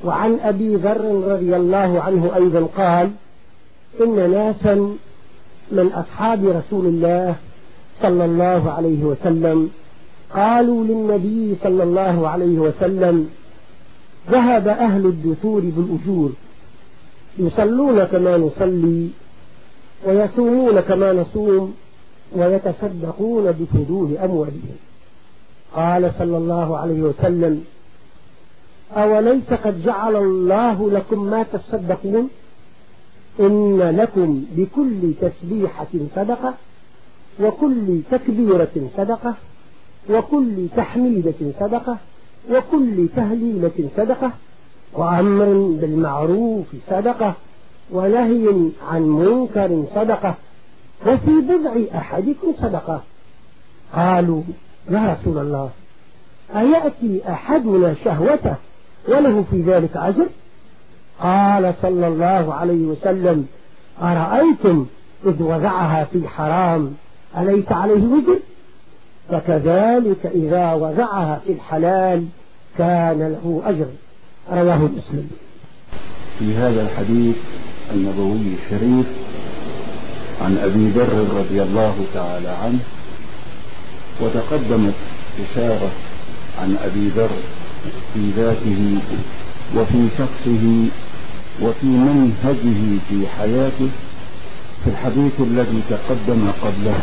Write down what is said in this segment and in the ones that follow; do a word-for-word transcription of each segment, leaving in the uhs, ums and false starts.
وعن أبي ذر رضي الله عنه أيضا قال إن ناسا من أصحاب رسول الله صلى الله عليه وسلم قالوا للنبي صلى الله عليه وسلم ذهب أهل الدثور بالأجور يصلون كما نصلي ويصومون كما نصوم ويتصدقون بفضول أموالهم. قال صلى الله عليه وسلم أوليس قد جعل الله لكم ما تصدقون إن لكم بكل تسبيحة صدقة وكل تكبيرة صدقة وكل تحميدة صدقة وكل تهليلة صدقة وأمر بالمعروف صدقة ونهي عن منكر صدقة وفي بضع أحدكم صدقة. قالوا يا رسول الله أيأتي أحدنا شهوته وله في ذلك أجر؟ قال صلى الله عليه وسلم أرأيتم إذ وضعها في حرام أليس عليه وزر؟ فكذلك إذا وضعها في الحلال كان له أجر. رواه مسلم. في هذا الحديث النبوي الشريف عن أبي ذر رضي الله تعالى عنه، وتقدمت إشارة عن أبي ذر في ذاته وفي شخصه وفي منهجه في حياته في الحديث الذي تقدم قبله.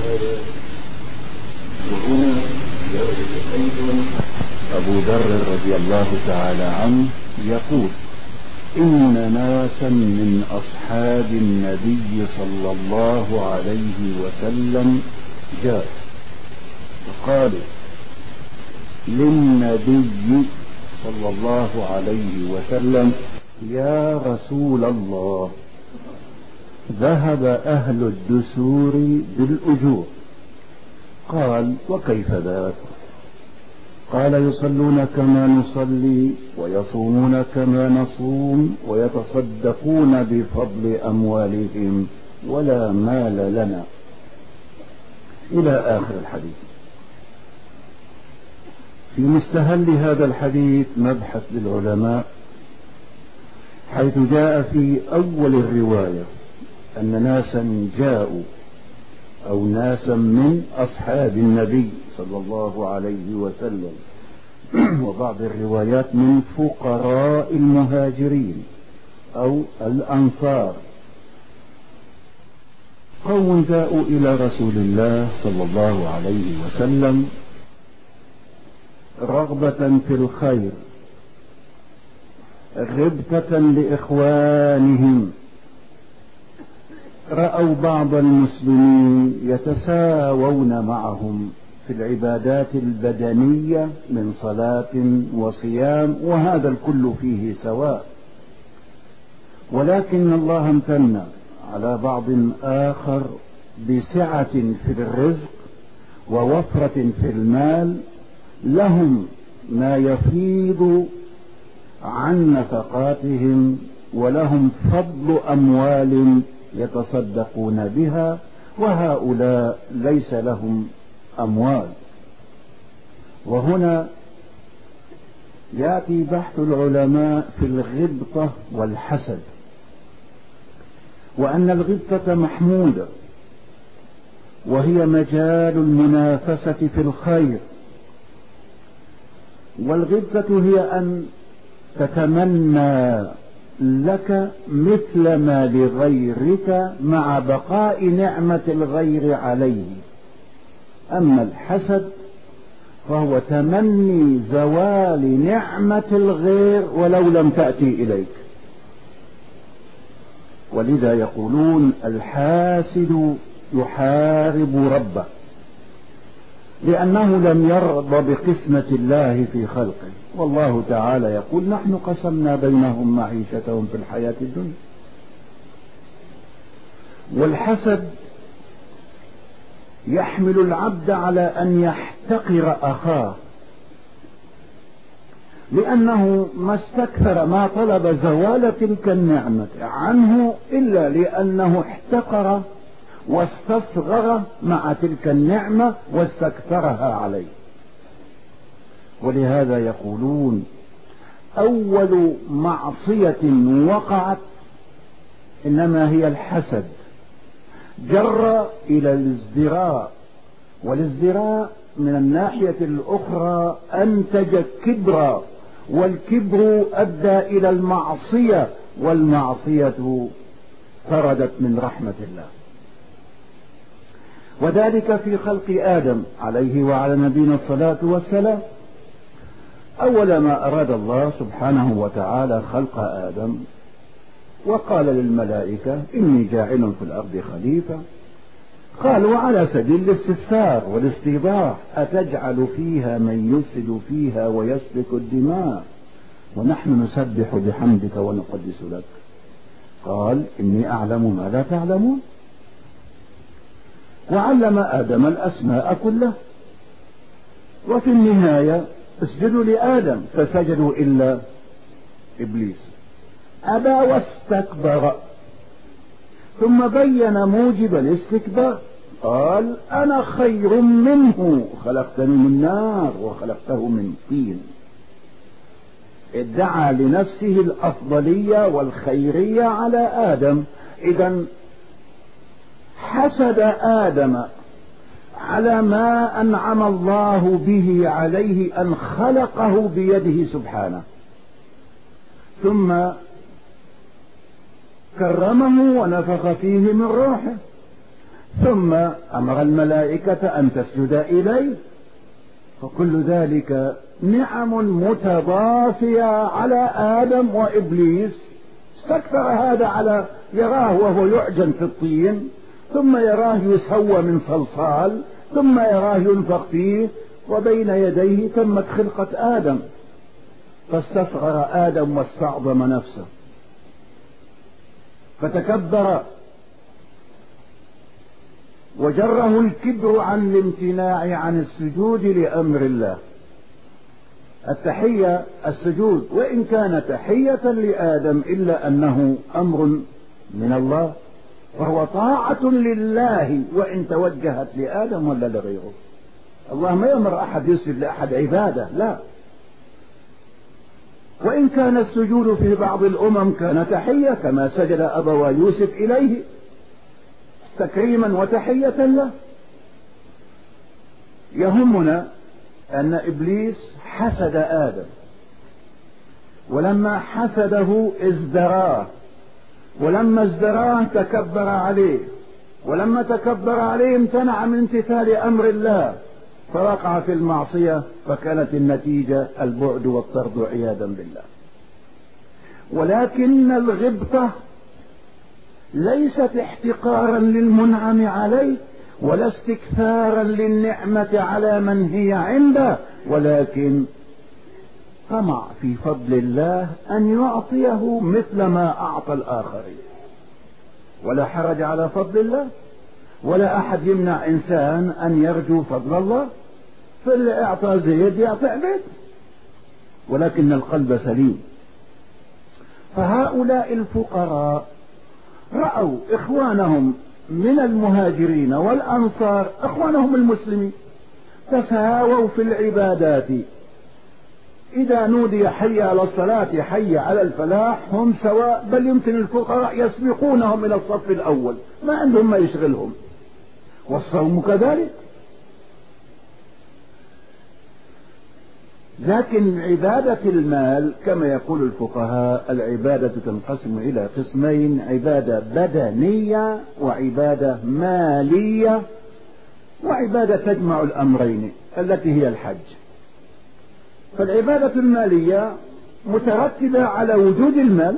وهنا أيضا أبو ذر رضي الله تعالى عنه يقول إن ناسا من أصحاب النبي صلى الله عليه وسلم جاء فقالوا للنبي صلى الله عليه وسلم يا رسول الله ذهب أهل الدثور بالأجور. قال وكيف ذاك؟ قال يصلون كما نصلي ويصومون كما نصوم ويتصدقون بفضل أموالهم ولا مال لنا، إلى آخر الحديث. في مستهل هذا الحديث مبحث للعلماء، حيث جاء في أول الرواية أن ناسا جاءوا أو ناسا من أصحاب النبي صلى الله عليه وسلم، وبعض الروايات من فقراء المهاجرين أو الأنصار، قوم جاءوا إلى رسول الله صلى الله عليه وسلم رغبة في الخير، غبطة لإخوانهم، رأوا بعض المسلمين يتساوون معهم في العبادات البدنية من صلاة وصيام، وهذا الكل فيه سواء، ولكن الله امتن على بعض آخر بسعة في الرزق ووفرة في المال، لهم ما يفيض عن نفقاتهم ولهم فضل أموال يتصدقون بها، وهؤلاء ليس لهم أموال. وهنا يأتي بحث العلماء في الغبطة والحسد، وأن الغبطة محمودة وهي مجال المنافسة في الخير، والغبطة هي أن تتمنى لك مثل ما لغيرك مع بقاء نعمة الغير عليه. أما الحسد فهو تمني زوال نعمة الغير ولو لم تأتي إليك، ولذا يقولون الحاسد يحارب ربه، لأنه لم يرضى بقسمة الله في خلقه. والله تعالى يقول نحن قسمنا بينهم معيشتهم في الحياة الدنيا. والحسد يحمل العبد على أن يحتقر أخاه، لأنه ما استكثر ما طلب زوال تلك النعمة عنه إلا لأنه احتقر واستصغر مع تلك النعمة واستكثرها عليه. ولهذا يقولون أول معصية وقعت إنما هي الحسد، جر إلى الازدراء، والازدراء من الناحية الأخرى أنتج كبرا، والكبر أدى إلى المعصية، والمعصية طردت من رحمة الله. وذلك في خلق آدم عليه وعلى نبينا الصلاة والسلام. أول ما أراد الله سبحانه وتعالى خلق آدم وقال للملائكة إني جاعل في الأرض خليفة، قالوا على سبيل الاستفسار والاستيضاح أتجعل فيها من يفسد فيها ويسفك الدماء ونحن نسبح بحمدك ونقدس لك؟ قال إني أعلم ما لا تعلمون. وعلم آدم الأسماء كلها، وفي النهاية اسجدوا لآدم فسجدوا إلا إبليس أبى واستكبر، ثم بين موجب الاستكبار، قال أنا خير منه خلقتني من نار وخلقته من طين. ادعى لنفسه الأفضلية والخيرية على آدم. إذن حسد آدم على ما أنعم الله به عليه أن خلقه بيده سبحانه، ثم كرمه ونفخ فيه من روحه، ثم أمر الملائكة أن تسجد إليه. فكل ذلك نعم متضافية على آدم وإبليس. استكثر هذا على يراه وهو يعجن في الطين، ثم يراه يسوى من صلصال، ثم يراه ينفخ فيه، وبين يديه تمت خلقة آدم. فاستصغر آدم واستعظم نفسه فتكبر، وجره الكبر عن الامتناع عن السجود لأمر الله. التحية السجود وإن كان تحية لآدم إلا أنه أمر من الله، وهو طاعة لله وإن توجهت لآدم ولا لغيره. الله ما يأمر أحد يسجد لأحد عبادة، لا. وإن كان السجود في بعض الأمم كان تحية، كما سجد أبوا يوسف إليه تكريما وتحية له. يهمنا أن إبليس حسد آدم، ولما حسده ازدراه، ولما ازدراه تكبر عليه، ولما تكبر عليه امتنع من امتثال أمر الله فوقع في المعصية، فكانت النتيجة البعد والطرد عياذا بالله. ولكن الغبطة ليست احتقارا للمنعم عليه ولا استكثارا للنعمة على من هي عنده، ولكن طمع في فضل الله أن يعطيه مثل ما أعطى الآخرين. ولا حرج على فضل الله، ولا أحد يمنع إنسان أن يرجو فضل الله، فاللي أعطى زيد يعطي عبيد، ولكن القلب سليم. فهؤلاء الفقراء رأوا إخوانهم من المهاجرين والأنصار، إخوانهم المسلمين، تساووا في العبادات. إذا نودي حي على الصلاة حي على الفلاح هم سواء، بل يمكن الفقراء يسبقونهم إلى الصف الأول، ما عندهم ما يشغلهم. والصوم كذلك. لكن عبادة المال كما يقول الفقهاء العبادة تنقسم إلى قسمين: عبادة بدنية وعبادة مالية، وعبادة تجمع الأمرين التي هي الحج. فالعبادة المالية مترتبة على وجود المال،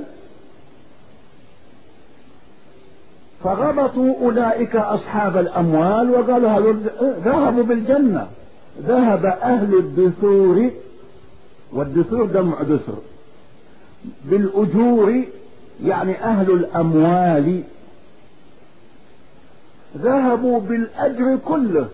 فغبطوا أولئك أصحاب الأموال وقالوا ذهبوا بالجنة. ذهب أهل الدثور، والدثور جمع دثر، بالأجور يعني أهل الأموال، ذهبوا بالأجر كله.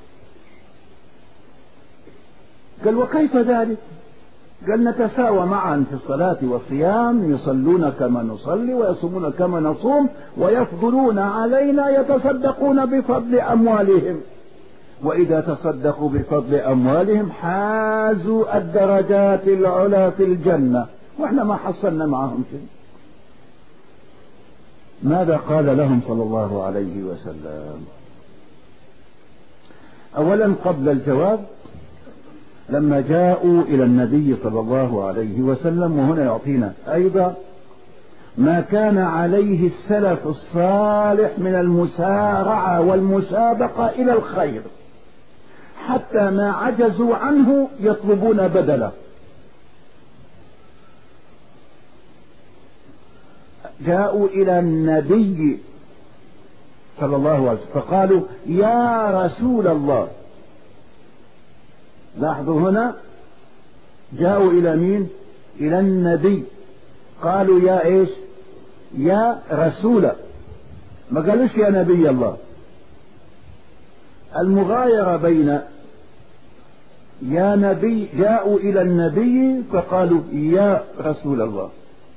قال وكيف ذلك؟ قال نتساوى معا في الصلاة والصيام، يصلون كما نصلي ويصومون كما نصوم، ويفضلون علينا يتصدقون بفضل أموالهم. وإذا تصدقوا بفضل أموالهم حازوا الدرجات العلى في الجنة، وإحنا ما حصلنا معهم شيء. ماذا قال لهم صلى الله عليه وسلم؟ أولا قبل الجواب، لما جاءوا إلى النبي صلى الله عليه وسلم، وهنا يعطينا أيضا ما كان عليه السلف الصالح من المسارعة والمسابقة إلى الخير، حتى ما عجزوا عنه يطلبون بدله. جاءوا إلى النبي صلى الله عليه وسلم فقالوا يا رسول الله. لاحظوا هنا جاءوا إلى مين؟ إلى النبي، قالوا يا إيش؟ يا رسول، ما قالوش يا نبي الله. المغايرة بين يا نبي، جاءوا إلى النبي فقالوا يا رسول الله.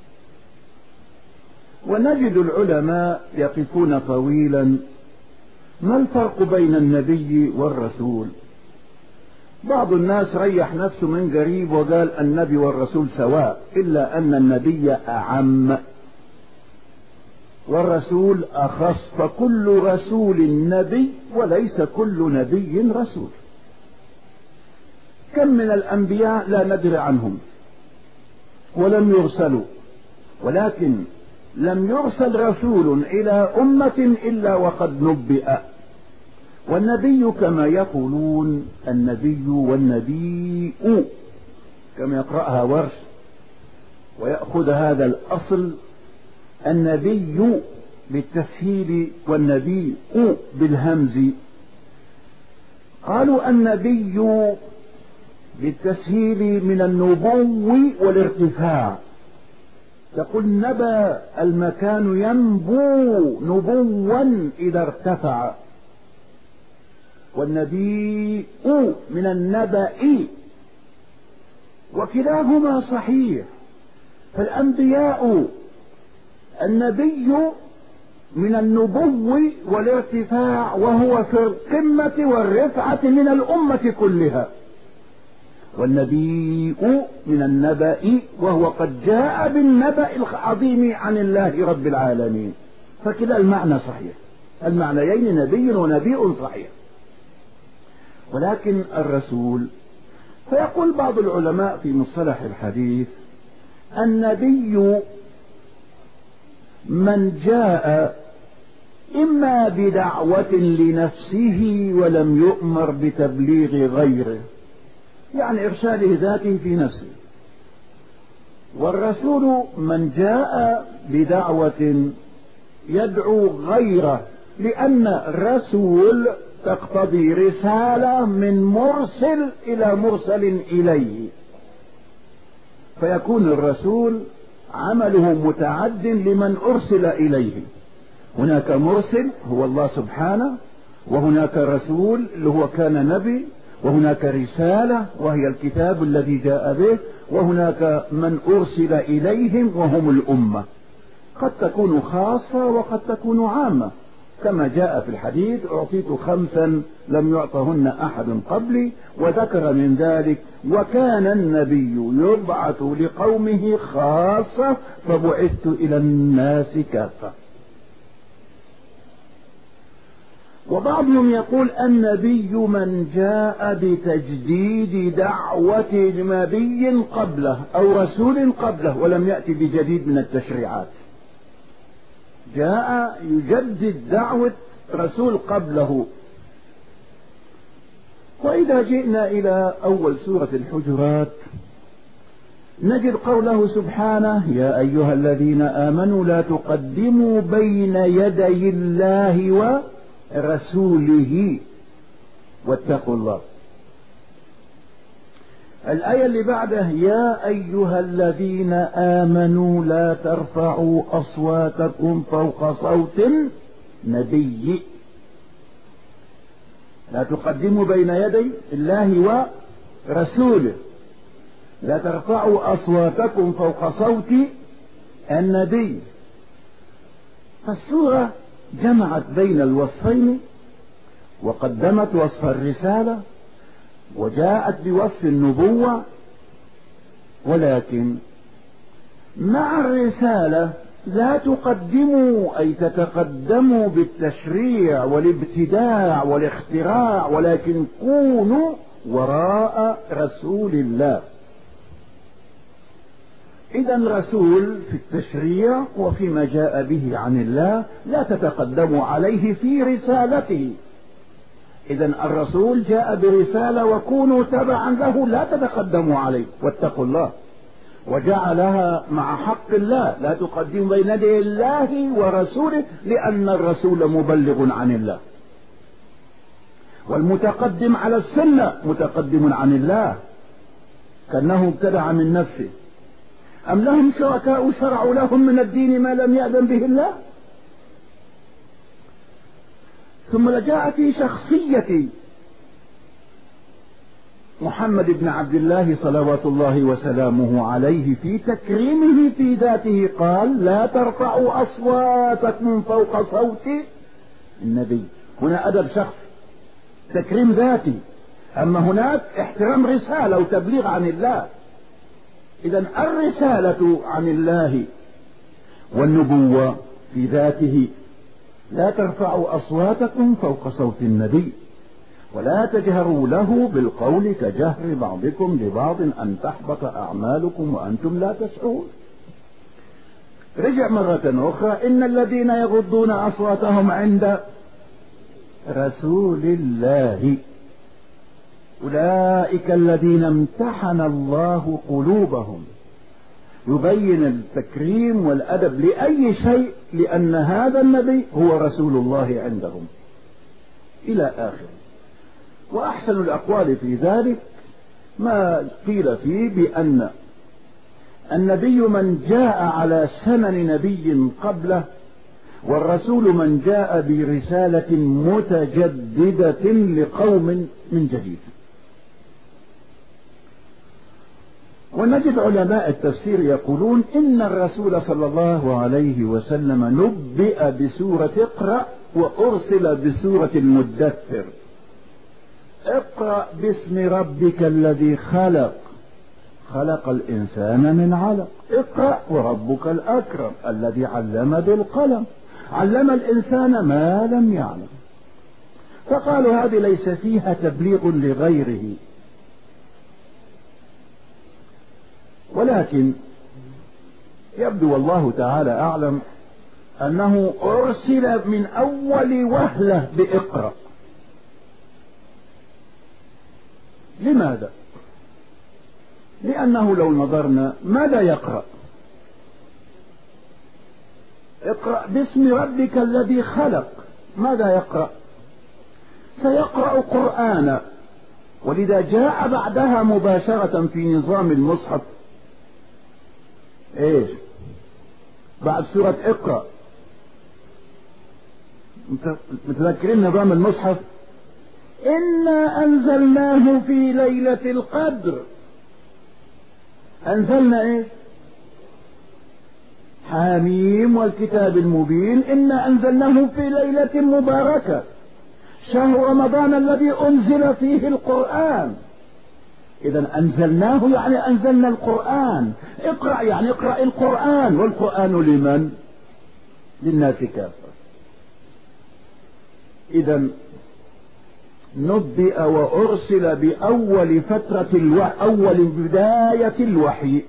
ونجد العلماء يقفون طويلا ما الفرق بين النبي والرسول؟ بعض الناس ريح نفسه من قريب وقال النبي والرسول سواء، إلا أن النبي أعم والرسول أخص، فكل رسول نبي وليس كل نبي رسول. كم من الأنبياء لا ندري عنهم ولم يرسلوا، ولكن لم يرسل رسول إلى أمة إلا وقد نبئ. والنبي كما يقولون النبي والنبي كما يقرأها ورش ويأخذ هذا الأصل، النبي بالتسهيل والنبي بالهمز. قالوا النبي بالتسهيل من النبو والارتفاع، تقول نبى المكان ينبو نبوا إذا ارتفع، والنبي من النبأ، وكلاهما صحيح. فالأنبياء النبي من النبو والارتفاع، وهو في القمة والرفعة من الأمة كلها، والنبي من النبأ وهو قد جاء بالنبأ العظيم عن الله رب العالمين. فكلا المعنى صحيح، المعنيين نبي ونبي صحيح. ولكن الرسول، فيقول بعض العلماء في مصطلح الحديث النبي من جاء إما بدعوة لنفسه ولم يؤمر بتبليغ غيره، يعني إرساله ذاته في نفسه. والرسول من جاء بدعوة يدعو غيره، لأن الرسول تقتضي رسالة من مرسل إلى مرسل إليه، فيكون الرسول عمله متعد لمن أرسل إليه. هناك مرسل هو الله سبحانه، وهناك رسول اللي هو كان نبي، وهناك رسالة وهي الكتاب الذي جاء به، وهناك من أرسل إليهم وهم الأمة، قد تكون خاصة وقد تكون عامة، كما جاء في الحديث أعطيت خمسا لم يعطهن أحد قبلي، وذكر من ذلك وكان النبي يبعث لقومه خاصة فبعثت إلى الناس كافة. وبعضهم يقول النبي من جاء بتجديد دعوة نبي قبله أو رسول قبله ولم يأتي بجديد من التشريعات، جاء يجدد دعوة رسول قبله. وإذا جئنا إلى أول سورة الحجرات نجد قوله سبحانه يا أيها الذين آمنوا لا تقدموا بين يدي الله ورسوله واتقوا الله. الآية اللي بعده يا أيها الذين آمنوا لا ترفعوا أصواتكم فوق صوت النبي، لا تقدموا بين يدي الله ورسوله، لا ترفعوا أصواتكم فوق صوت النبي. فالسورة جمعت بين الوصفين وقدمت وصف الرسالة وجاءت بوصف النبوة، ولكن مع الرسالة لا تقدموا أي تتقدموا بالتشريع والابتداع والاختراع، ولكن كونوا وراء رسول الله. إذا رسول في التشريع وفيما جاء به عن الله، لا تتقدموا عليه في رسالته. إذا الرسول جاء برسالة وكونوا تبعا له، لا تتقدموا عليه، واتقوا الله. وجعلها مع حق الله، لا تقدموا بين يدي الله ورسوله، لأن الرسول مبلغ عن الله، والمتقدم على السنة متقدم عن الله، كأنه ابتدع من نفسه. أم لهم شركاء شرعوا لهم من الدين ما لم يأذن به الله؟ ثم جاء في شخصية محمد بن عبد الله صلوات الله وسلامه عليه في تكريمه في ذاته، قال: لا ترفعوا أصواتكم فوق صوت النبي. هنا أدب شخص، تكريم ذاتي، أما هناك احترام رسالة وتبليغ عن الله. إذن الرسالة عن الله والنبوة في ذاته. لا ترفعوا أصواتكم فوق صوت النبي ولا تجهروا له بالقول كجهر بعضكم لبعض أن تحبط أعمالكم وأنتم لا تشعرون. رجع مرة أخرى: إن الذين يغضون أصواتهم عند رسول الله أولئك الذين امتحن الله قلوبهم. يبين التكريم والأدب لأي شيء، لأن هذا النبي هو رسول الله عندهم، إلى آخره. وأحسن الأقوال في ذلك ما قيل فيه بأن النبي من جاء على سنن نبي قبله، والرسول من جاء برسالة متجددة لقوم من جديد. ونجد علماء التفسير يقولون إن الرسول صلى الله عليه وسلم نبئ بسورة اقرأ وأرسل بسورة المدثر. اقرأ باسم ربك الذي خلق، خلق الإنسان من علق. اقرأ وربك الأكرم الذي علم بالقلم، علم الإنسان ما لم يعلم. فقالوا هذه ليس فيها تبليغ لغيره، ولكن يبدو والله تعالى أعلم أنه أرسل من أول وهلة بإقرأ. لماذا؟ لأنه لو نظرنا ماذا يقرأ؟ اقرأ باسم ربك الذي خلق، ماذا يقرأ؟ سيقرأ قرآنا، ولذا جاء بعدها مباشرة في نظام المصحف ايش؟ بعد سورة اقرأ، متذكرين نظام المصحف؟ إنا أنزلناه في ليلة القدر. أنزلنا ايش؟ حاميم والكتاب المبين، إنا أنزلناه في ليلة مباركة شهر رمضان الذي أنزل فيه القرآن. إذا أنزلناه يعني أنزلنا القرآن. اقرأ يعني اقرأ القرآن، والقرآن لمن؟ للناس كافة. إذا نبئ وأرسل بأول فترة الوحي، أول بداية الوحي.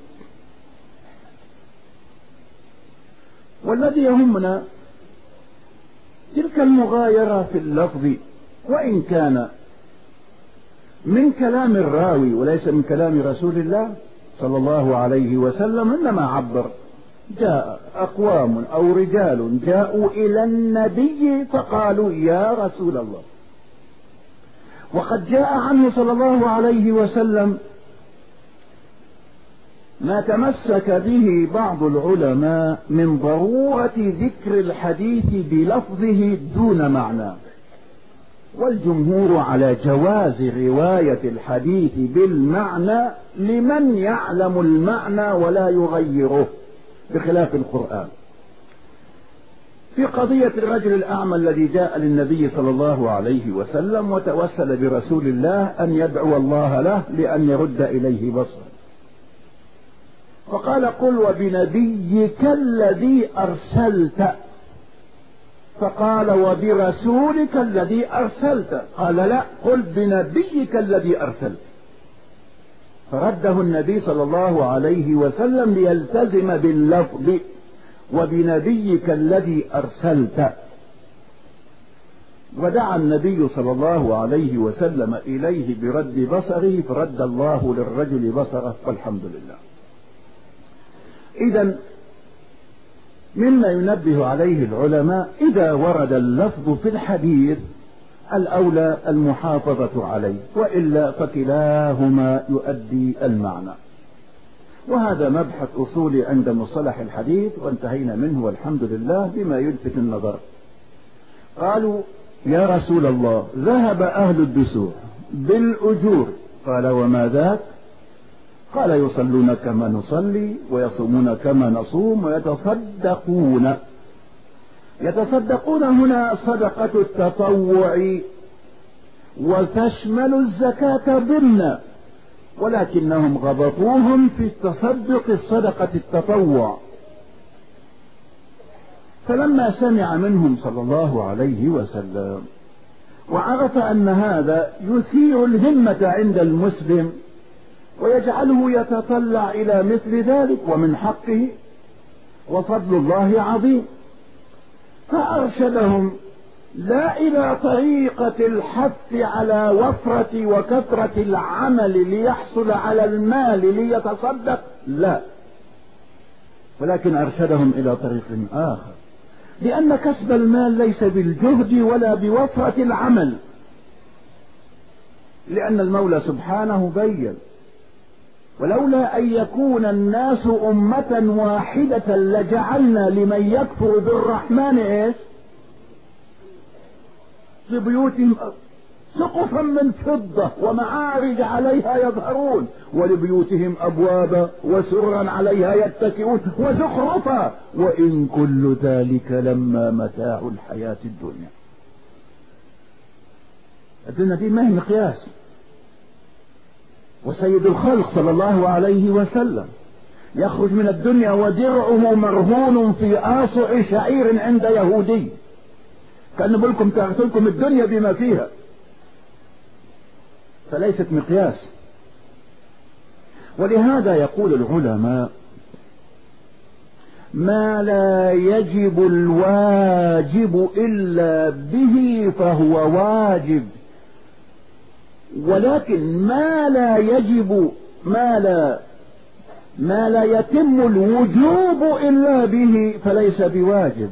والذي يهمنا تلك المغايرة في اللفظ، وإن كان من كلام الراوي وليس من كلام رسول الله صلى الله عليه وسلم، إنما عبر: جاء أقوام أو رجال جاءوا إلى النبي فقالوا يا رسول الله. وقد جاء عنه صلى الله عليه وسلم ما تمسك به بعض العلماء من ضرورة ذكر الحديث بلفظه دون معنى، والجمهور على جواز رواية الحديث بالمعنى لمن يعلم المعنى ولا يغيره، بخلاف القرآن. في قضية الرجل الأعمى الذي جاء للنبي صلى الله عليه وسلم وتوسل برسول الله أن يدعو الله له لأن يرد إليه بصره، فقال قل وبنبيك الذي أرسلت، فقال وبرسولك الذي أرسلت، قال لا قل بنبيك الذي أرسلت، فرده النبي صلى الله عليه وسلم ليلتزم باللفظ وبنبيك الذي أرسلت. ودعا النبي صلى الله عليه وسلم إليه برد بصره، فرد الله للرجل بصره والحمد لله. إذن مما ينبه عليه العلماء إذا ورد اللفظ في الحديث الأولى المحافظة عليه، وإلا فكلاهما يؤدي المعنى. وهذا مبحث أصولي عند مصطلح الحديث وانتهينا منه والحمد لله بما يلفت النظر. قالوا يا رسول الله ذهب أهل الدثور بالأجور، قال وما ذاك؟ قال يصلون كما نصلي ويصومون كما نصوم ويتصدقون. يتصدقون هنا صدقة التطوع وتشمل الزكاة ضمنا، ولكنهم غبطوهم في التصدق الصدقة التطوع. فلما سمع منهم صلى الله عليه وسلم وعرف أن هذا يثير الهمة عند المسلم ويجعله يتطلع إلى مثل ذلك ومن حقه وفضل الله عظيم، فأرشدهم لا إلى طريقة الحث على وفرة وكثرة العمل ليحصل على المال ليتصدق، لا، ولكن أرشدهم إلى طريق آخر، لأن كسب المال ليس بالجهد ولا بوفرة العمل، لأن المولى سبحانه بين ولولا أن يكون الناس أمة واحدة لجعلنا لمن يكفر بالرحمن إيش لبيوتهم سقفا من فضة ومعارج عليها يظهرون ولبيوتهم أبوابا وسررا عليها يتكئون وزخرفا وإن كل ذلك لما متاع الحياة الدنيا. الدنيا دي ما هي مقياس. وسيد الخلق صلى الله عليه وسلم يخرج من الدنيا ودرعه مرهون في آصع شعير عند يهودي، كأن بلكم تعطلكم الدنيا بما فيها، فليست مقياس. ولهذا يقول العلماء ما لا يجب الواجب إلا به فهو واجب، ولكن ما لا يجب ما لا ما لا يتم الوجوب إلا به فليس بواجب.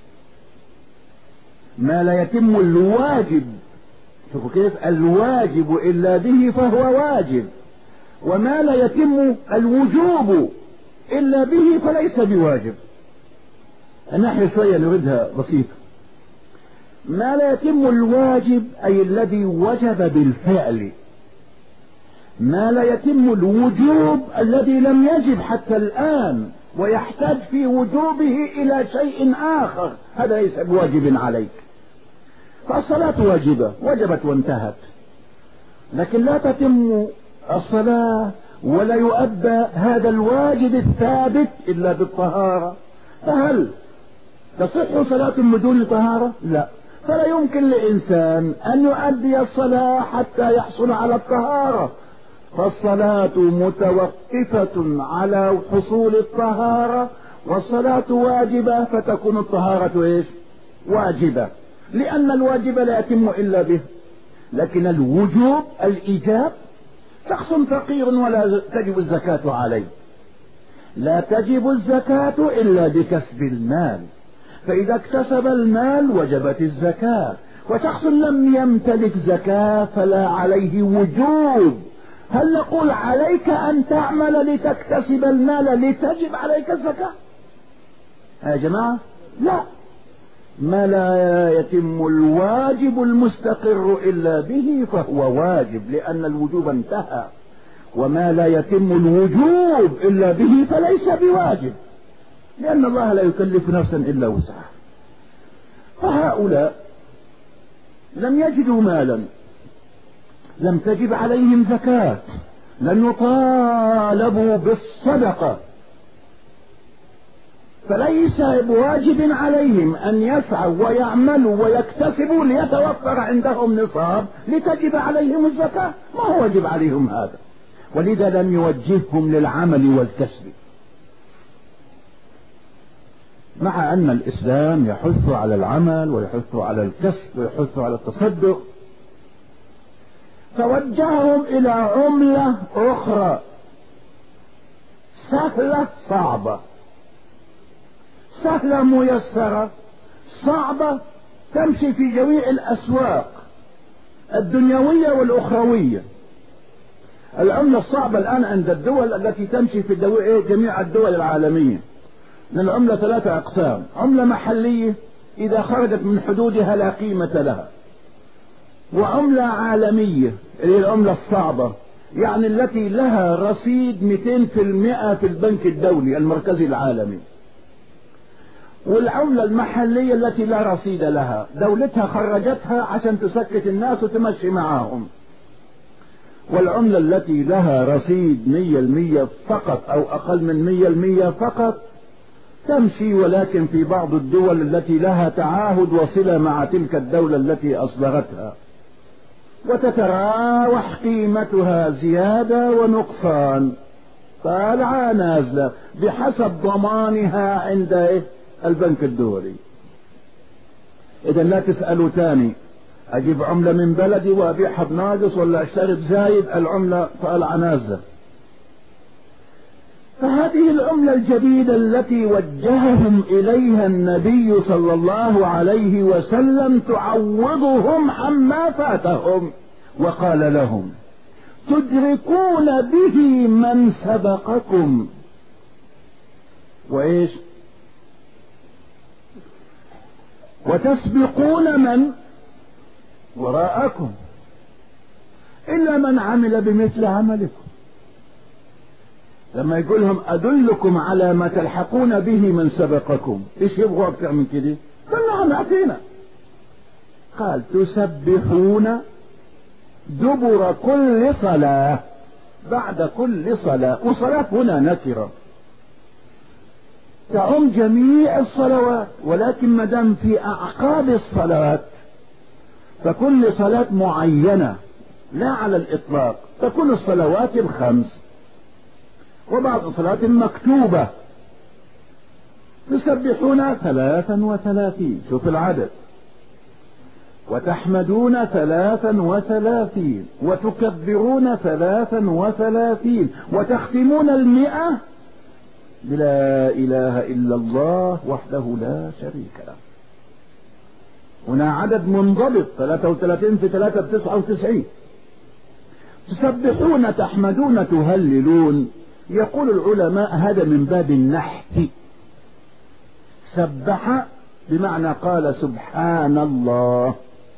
ما لا يتم الواجب، شوفوا كيف، الواجب إلا به فهو واجب، وما لا يتم الوجوب إلا به فليس بواجب. الناحية شوية نردها بسيطة. ما لا يتم الواجب أي الذي وجب بالفعل، ما لا يتم الوجوب الذي لم يجب حتى الآن ويحتاج في وجوبه إلى شيء آخر، هذا ليس بواجب عليك. فالصلاة واجبة، وجبت وانتهت، لكن لا تتم الصلاة ولا يؤدى هذا الواجب الثابت إلا بالطهارة. فهل تصح صلاة بدون طهارة؟ لا، فلا يمكن لإنسان أن يؤدي الصلاة حتى يحصل على الطهارة، فالصلاة متوقفة على حصول الطهارة، والصلاة واجبة فتكون الطهارة إيش؟ واجبة، لأن الواجب لا يتم إلا به. لكن الوجوب الإيجاب شخص فقير ولا تجب الزكاة عليه، لا تجب الزكاة إلا بكسب المال، فإذا اكتسب المال وجبت الزكاة. وشخص لم يمتلك زكاة فلا عليه وجوب. هل نقول عليك أن تعمل لتكتسب المال لتجب عليك الزكاة يا جماعة؟ لا، ما لا يتم الواجب المستقر إلا به فهو واجب، لأن الوجوب انتهى، وما لا يتم الوجوب إلا به فليس بواجب، لأن الله لا يكلف نفسا إلا وسعها. فهؤلاء لم يجدوا مالا، لم تجب عليهم زكاة، لن يطالبوا بالصدقة، فليس بواجب عليهم أن يسعوا ويعملوا ويكتسبوا ليتوفر عندهم نصاب لتجب عليهم الزكاة. ما هو واجب عليهم هذا، ولذا لم يوجههم للعمل والكسب، مع أن الإسلام يحث على العمل ويحث على الكسب ويحث على التصدق. فوجههم إلى عملة أخرى سهلة صعبة، سهلة ميسرة، صعبة تمشي في جميع الأسواق الدنيوية والأخروية. العملة الصعبة الآن عند الدول التي تمشي في جميع الدول العالمية، من العملة ثلاثة أقسام: عملة محلية إذا خرجت من حدودها لا قيمة لها، وعملة عالمية اللي هي العملة الصعبة، يعني التي لها رصيد مئتين في المئة في البنك الدولي المركزي العالمي، والعملة المحلية التي لا رصيد لها، دولتها خرجتها عشان تسكت الناس وتمشي معاهم، والعملة التي لها رصيد مية المية فقط أو أقل من مية المية فقط تمشي، ولكن في بعض الدول التي لها تعاهد وصلة مع تلك الدولة التي أصدرتها، وتتراوح قيمتها زيادة ونقصان، طالعة نازلة بحسب ضمانها عند البنك الدولي. إذا لا تسألوا تاني أجيب عملة من بلدي وأبيعها بناقص ولا أشتري بزايد، العملة طالعة نازلة. فهذه العملة الجديدة التي وجههم إليها النبي صلى الله عليه وسلم تعوضهم عما فاتهم، وقال لهم: تدركون به من سبقكم. وإيش؟ وتسبقون من وراءكم إلا من عمل بمثل عملكم. لما يقولهم أدلكم على ما تلحقون به من سبقكم، إيش يبغوا أكثر من كده؟ قال نعم أعطينا. قال: تسبحون دبر كل صلاة، بعد كل صلاة، وصلاة هنا نكرة تعم جميع الصلوات، ولكن ما دام في أعقاب الصلاة فكل صلاة معينة لا على الإطلاق، تكون الصلوات الخمس وبعض الصلاة مكتوبة. تسبحون ثلاثا وثلاثين، شوف العدد، وتحمدون ثلاثا وثلاثين، وتكبرون ثلاثا وثلاثين، وتختمون المئة بلا إله إلا الله وحده لا شريك له. هنا عدد منضبط، ثلاثة وثلاثين في ثلاثة بتسعة وتسعين. تسبحون، تحمدون، تهللون. يقول العلماء هذا من باب النحت. سبح بمعنى قال سبحان الله،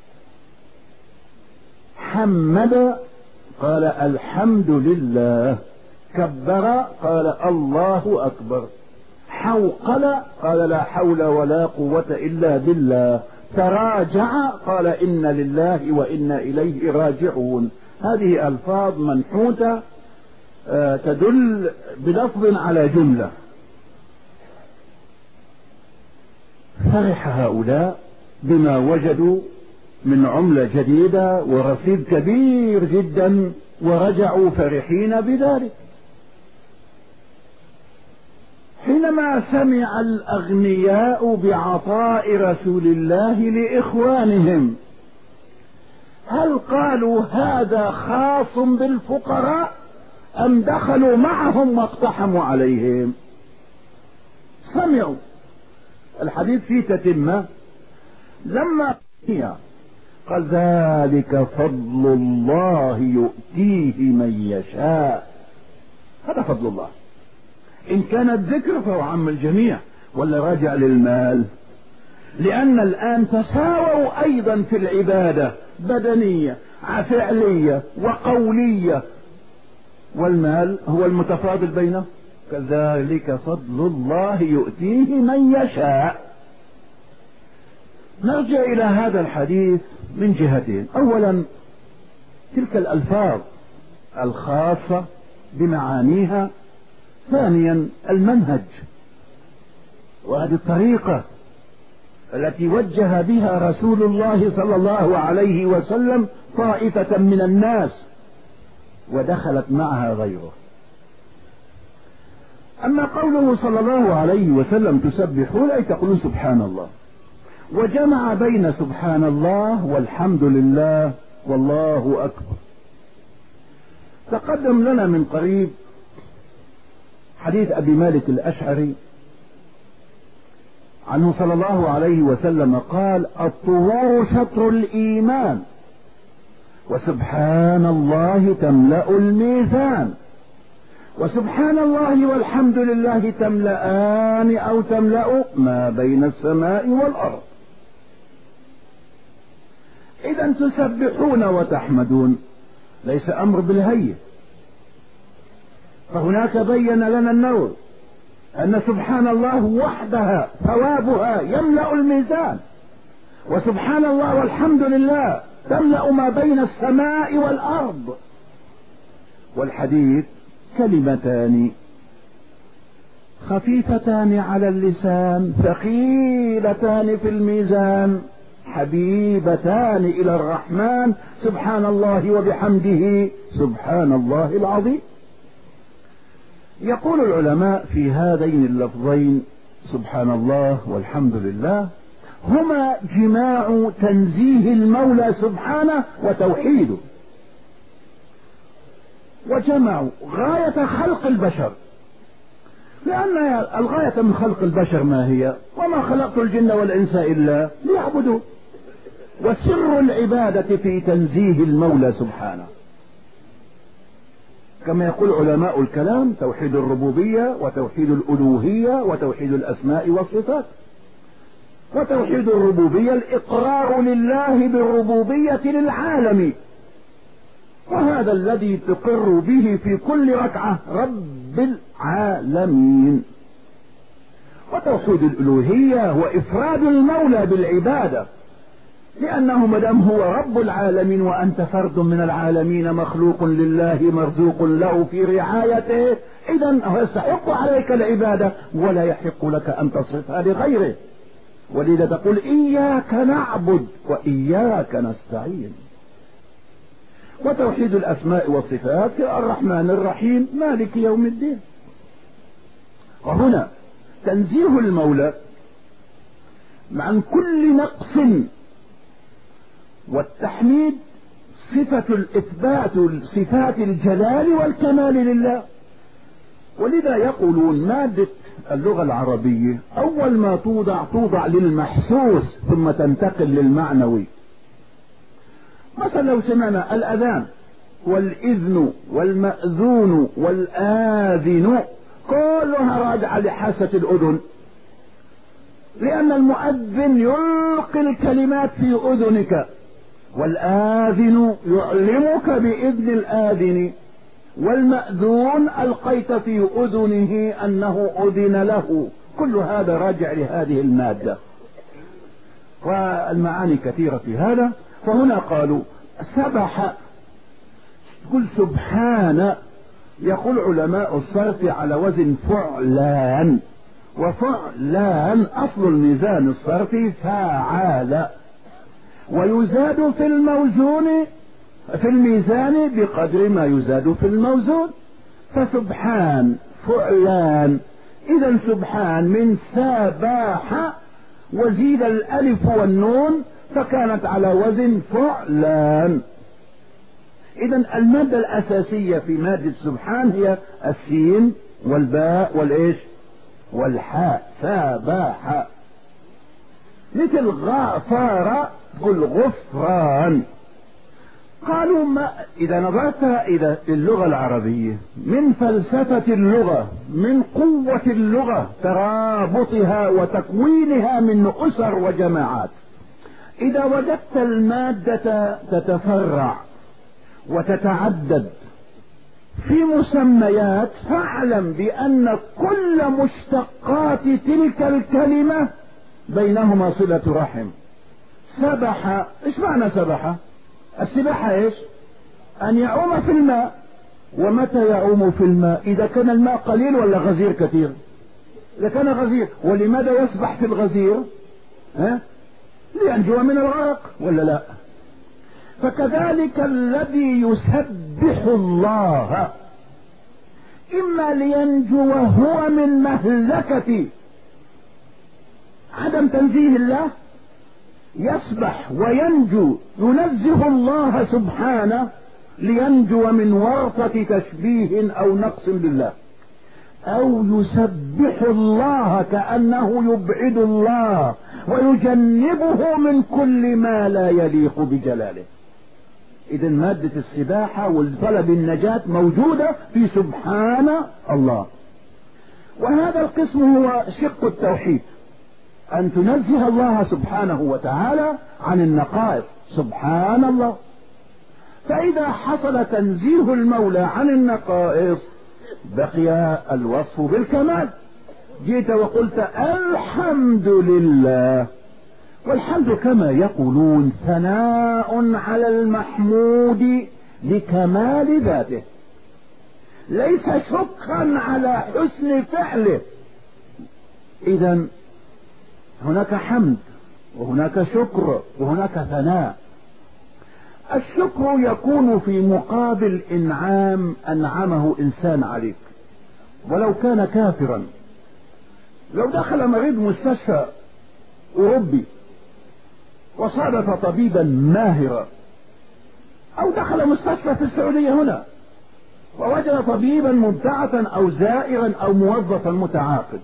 حمد قال الحمد لله، كبر قال الله أكبر، حوقل قال لا حول ولا قوة إلا بالله، تراجع قال إن لله وإنا إليه راجعون. هذه ألفاظ منحوتة تدل بلفظ على جملة. فرح هؤلاء بما وجدوا من عملة جديدة ورصيد كبير جدا، ورجعوا فرحين بذلك. حينما سمع الأغنياء بعطاء رسول الله لإخوانهم، هل قالوا هذا خاص بالفقراء أم دخلوا معهم واقتحموا عليهم؟ سمعوا الحديث فيه تتمة. لما قال ذلك فضل الله يؤتيه من يشاء، هذا فضل الله. إن كان الذكر فهو عم الجميع ولا راجع للمال، لأن الآن تساووا أيضا في العبادة، بدنية فعلية وقولية، والمال هو المتفاضل بينه. كذلك فضل الله يؤتيه من يشاء. نرجع إلى هذا الحديث من جهتين. أولا تلك الألفاظ الخاصة بمعانيها. ثانيا المنهج، وهذه الطريقة التي وجه بها رسول الله صلى الله عليه وسلم طائفة من الناس ودخلت معها غيره. أما قوله صلى الله عليه وسلم تسبحون أي تقولون سبحان الله، وجمع بين سبحان الله والحمد لله والله أكبر. تقدم لنا من قريب حديث أبي مالك الأشعري عنه صلى الله عليه وسلم قال: الطهور شطر الإيمان، وسبحان الله تملأ الميزان، وسبحان الله والحمد لله تملأان أو تملأ ما بين السماء والأرض. إذا تسبحون وتحمدون ليس أمر بالهين، فهناك بين لنا النور أن سبحان الله وحدها ثوابها يملأ الميزان، وسبحان الله والحمد لله تملأ ما بين السماء والأرض. والحديث كلمتان خفيفتان على اللسان ثقيلتان في الميزان حبيبتان إلى الرحمن، سبحان الله وبحمده سبحان الله العظيم. يقول العلماء في هذين اللفظين سبحان الله والحمد لله هما جماع تنزيه المولى سبحانه وتوحيده، وجمعوا غاية خلق البشر، لأن الغاية من خلق البشر ما هي؟ وما خلقت الجن والإنس إلا ليعبدون. وسر العبادة في تنزيه المولى سبحانه، كما يقول علماء الكلام: توحيد الربوبية وتوحيد الألوهية وتوحيد الأسماء والصفات. وتوحيد الربوبية الإقرار لله بالربوبية للعالم، وهذا الذي تقر به في كل ركعة رب العالمين. وتوحيد الألوهية هو إفراد المولى بالعبادة، لأنه مدام هو رب العالمين وأنت فرد من العالمين مخلوق لله مرزوق له في رعايته، إذن هو يستحق عليك العبادة ولا يحق لك أن تصرفها لغيره. ولذا تقول: إياك نعبد وإياك نستعين. وتوحيد الأسماء والصفات: الرحمن الرحيم مالك يوم الدين. وهنا تنزيه المولى عن كل نقص، والتحميد صفة الإثبات صفات الجلال والكمال لله. ولذا يقولون مادة اللغة العربية أول ما توضع توضع للمحسوس ثم تنتقل للمعنوي. مثلا لو سمعنا الأذان والإذن والمأذون والآذن كلها راجعة لحاسة الأذن، لأن المؤذن يلقي الكلمات في أذنك، والآذن يعلمك بإذن الآذن، والمأذون ألقيت في أذنه أنه أذن له. كل هذا راجع لهذه المادة، والمعاني كثيرة في هذا. فهنا قالوا سبح، كل سبحان يقول علماء الصرف على وزن فعلان، وفعلان أصل الميزان الصرفي فاعل، ويزاد في الموزون في الميزان بقدر ما يزاد في الموزون. فسبحان فعلان، إذا سبحان من سباح وزيد الألف والنون فكانت على وزن فعلان. إذا المادة الأساسية في مادة سبحان هي السين والباء والإيش والحاء. سباح. مثل غفر قل غفران. قالوا ما إذا نظرت إلى اللغة العربية من فلسفة اللغة، من قوة اللغة، ترابطها وتكوينها من أسر وجماعات، إذا وجدت المادة تتفرع وتتعدد في مسميات، فاعلم بأن كل مشتقات تلك الكلمة بينهما صلة رحم. سبح. ايش معنى سبح؟ السباحة ايش؟ ان يعوم في الماء. ومتى يعوم في الماء؟ اذا كان الماء قليل ولا غزير كثير؟ اذا كان غزير. ولماذا يسبح في الغزير؟ ها؟ لينجو من الغرق ولا لا؟ فكذلك الذي يسبح الله اما لينجو هو من مهلكة عدم تنزيه الله، يسبح وينجو، ينزه الله سبحانه لينجو من ورطة تشبيه او نقص بالله، او يسبح الله كأنه يبعد الله ويجنبه من كل ما لا يليق بجلاله. اذا مادة السباحة والطلب النجاة موجودة في سبحان الله. وهذا القسم هو شق التوحيد، ان تنزه الله سبحانه وتعالى عن النقائص. سبحان الله. فاذا حصل تنزيه المولى عن النقائص بقي الوصف بالكمال. جئت وقلت الحمد لله، والحمد كما يقولون ثناء على المحمود لكمال ذاته، ليس شكرا على حسن فعله. اذا هناك حمد وهناك شكر وهناك ثناء. الشكر يكون في مقابل انعام انعمه انسان عليك ولو كان كافرا. لو دخل مريض مستشفى اوروبي وصادف طبيبا ماهرا، او دخل مستشفى في السعودية هنا ووجد طبيبا مبتعثا او زائرا او موظفا متعاقد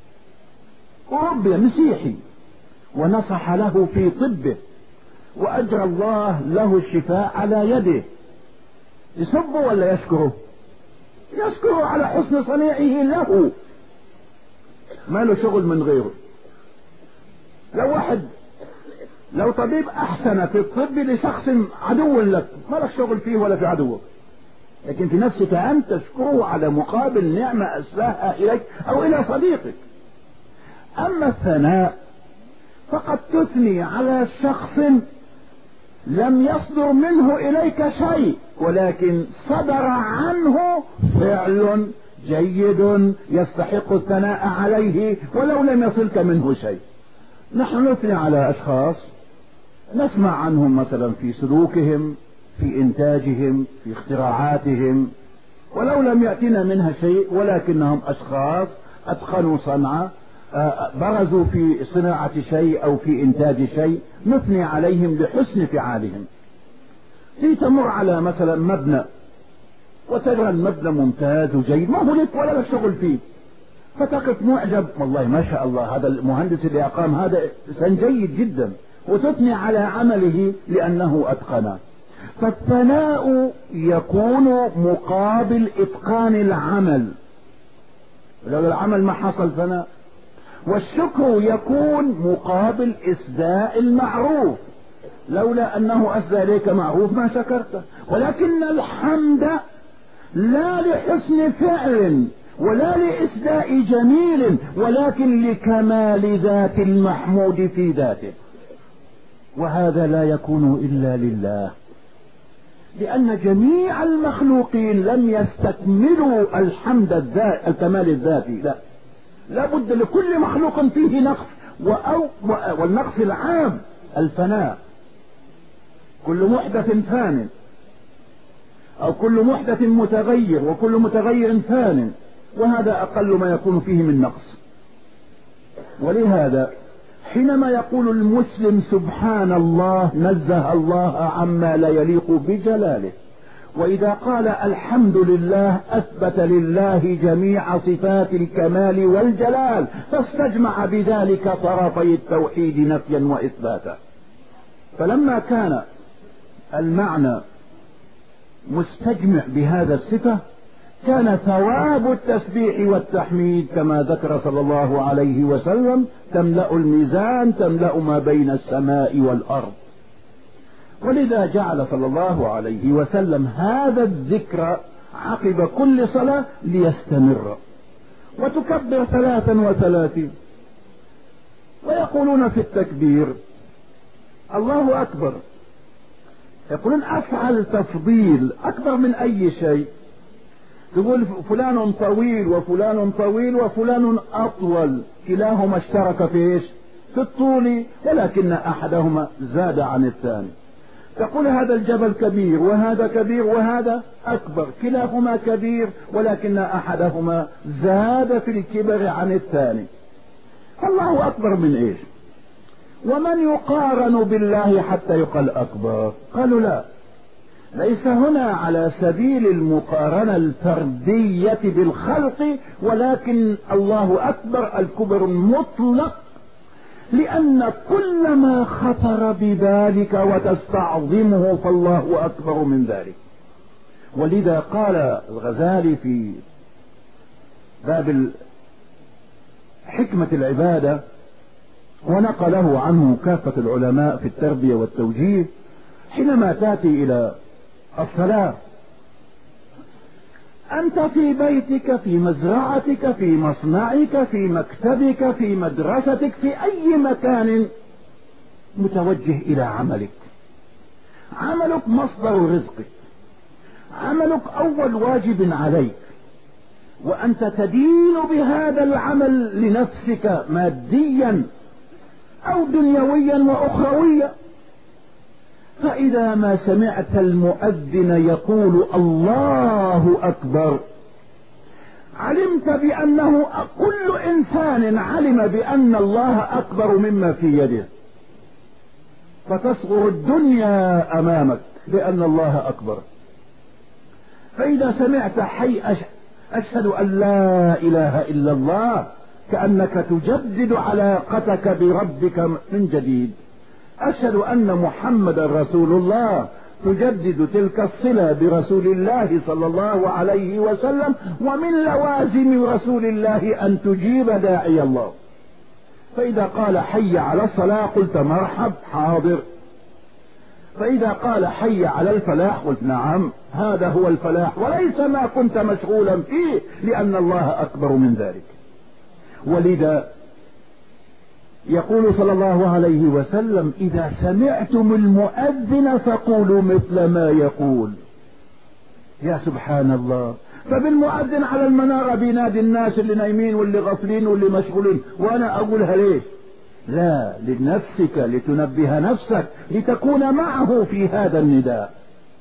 اوروبي مسيحي ونصح له في طبه واجرى الله له الشفاء على يده، يسبه ولا يشكره؟ يشكره على حسن صنيعه له، ما له شغل من غيره. لو واحد لو طبيب احسن في الطب لشخص عدو لك ما لك شغل فيه ولا في عدوك، لكن في نفسك انت تشكره على مقابل نعمة اسلاها اليك او الى صديقك. اما الثناء فقد تثني على شخص لم يصدر منه اليك شيء ولكن صدر عنه فعل جيد يستحق الثناء عليه ولو لم يصلك منه شيء. نحن نثني على اشخاص نسمع عنهم مثلا في سلوكهم، في انتاجهم، في اختراعاتهم، ولو لم يأتنا منها شيء ولكنهم اشخاص اتقنوا صنعة، برزوا في صناعة شيء او في انتاج شيء، نثني عليهم لحسن فعالهم. في تمر على مثلا مبنى وترى المبنى ممتاز وجيد، ما هو لك ولا لك شغل فيه، فتقف معجب والله ما شاء الله هذا المهندس اللي اقام هذا انسان جيد جدا، وتثني على عمله لانه اتقنه. فالثناء يكون مقابل اتقان العمل، لو العمل ما حصل ثناء. والشكر يكون مقابل اسداء المعروف، لولا انه اسدى اليك معروف ما شكرته. ولكن الحمد لا لحسن فعل ولا لإسداء جميل ولكن لكمال ذات المحمود في ذاته، وهذا لا يكون إلا لله، لأن جميع المخلوقين لم يستكملوا الحمد الذات الكمال الذاتي، لا لابد لكل مخلوق فيه نقص، والنقص العام الفناء. كل محدث فان أو كل محدث متغير وكل متغير فان، وهذا أقل ما يكون فيه من نقص. ولهذا حينما يقول المسلم سبحان الله نزه الله عما لا يليق بجلاله، وإذا قال الحمد لله أثبت لله جميع صفات الكمال والجلال، فاستجمع بذلك طرفي التوحيد نفيا وإثباتا. فلما كان المعنى مستجمع بهذا الصفة كان ثواب التسبيح والتحميد كما ذكر صلى الله عليه وسلم تملأ الميزان، تملأ ما بين السماء والأرض. ولذا جعل صلى الله عليه وسلم هذا الذكر عقب كل صلاة ليستمر، وتكبر ثلاثا وثلاثين. ويقولون في التكبير الله أكبر. يقولون أفعل تفضيل أكبر من أي شيء. تقول فلان طويل وفلان طويل وفلان أطول، كلاهما اشترك في إيش؟ في الطول، ولكن أحدهما زاد عن الثاني. تقول هذا الجبل كبير وهذا كبير وهذا أكبر، كلاهما كبير ولكن أحدهما زاد في الكبر عن الثاني. الله أكبر من إيش؟ ومن يقارن بالله حتى يقال أكبر؟ قالوا لا، ليس هنا على سبيل المقارنة الفردية بالخلق، ولكن الله أكبر الكبر المطلق، لأن كل ما خطر ببالك وتستعظمه فالله أكبر من ذلك. ولذا قال الغزالي في باب حكمة العبادة، ونقله عنه كافة العلماء في التربية والتوجيه، حينما تأتي إلى الصلاة أنت في بيتك، في مزرعتك، في مصنعك، في مكتبك، في مدرستك، في أي مكان متوجه إلى عملك. عملك مصدر رزقك، عملك أول واجب عليك، وأنت تدين بهذا العمل لنفسك ماديا أو دنيويا وأخرويا. فإذا ما سمعت المؤذن يقول الله أكبر، علمت بأنه كل إنسان علم بأن الله أكبر مما في يده، فتصغر الدنيا أمامك لأن الله أكبر. فإذا سمعت حي أشهد أن لا إله إلا الله، كأنك تجدد علاقتك بربك من جديد. أشهد أن محمد رسول الله، تجدد تلك الصلة برسول الله صلى الله عليه وسلم. ومن لوازم رسول الله أن تجيب داعي الله. فإذا قال حي على الصلاة قلت مرحب حاضر، فإذا قال حي على الفلاح قلت نعم هذا هو الفلاح، وليس ما كنت مشغولا فيه، لأن الله أكبر من ذلك. ولذا يقول صلى الله عليه وسلم إذا سمعتم المؤذن فقولوا مثل ما يقول. يا سبحان الله، فبالمؤذن على المنارة بينادي الناس اللي نايمين واللي غافلين واللي مشغولين، وأنا أقولها ليش؟ لا، لنفسك، لتنبه نفسك، لتكون معه في هذا النداء.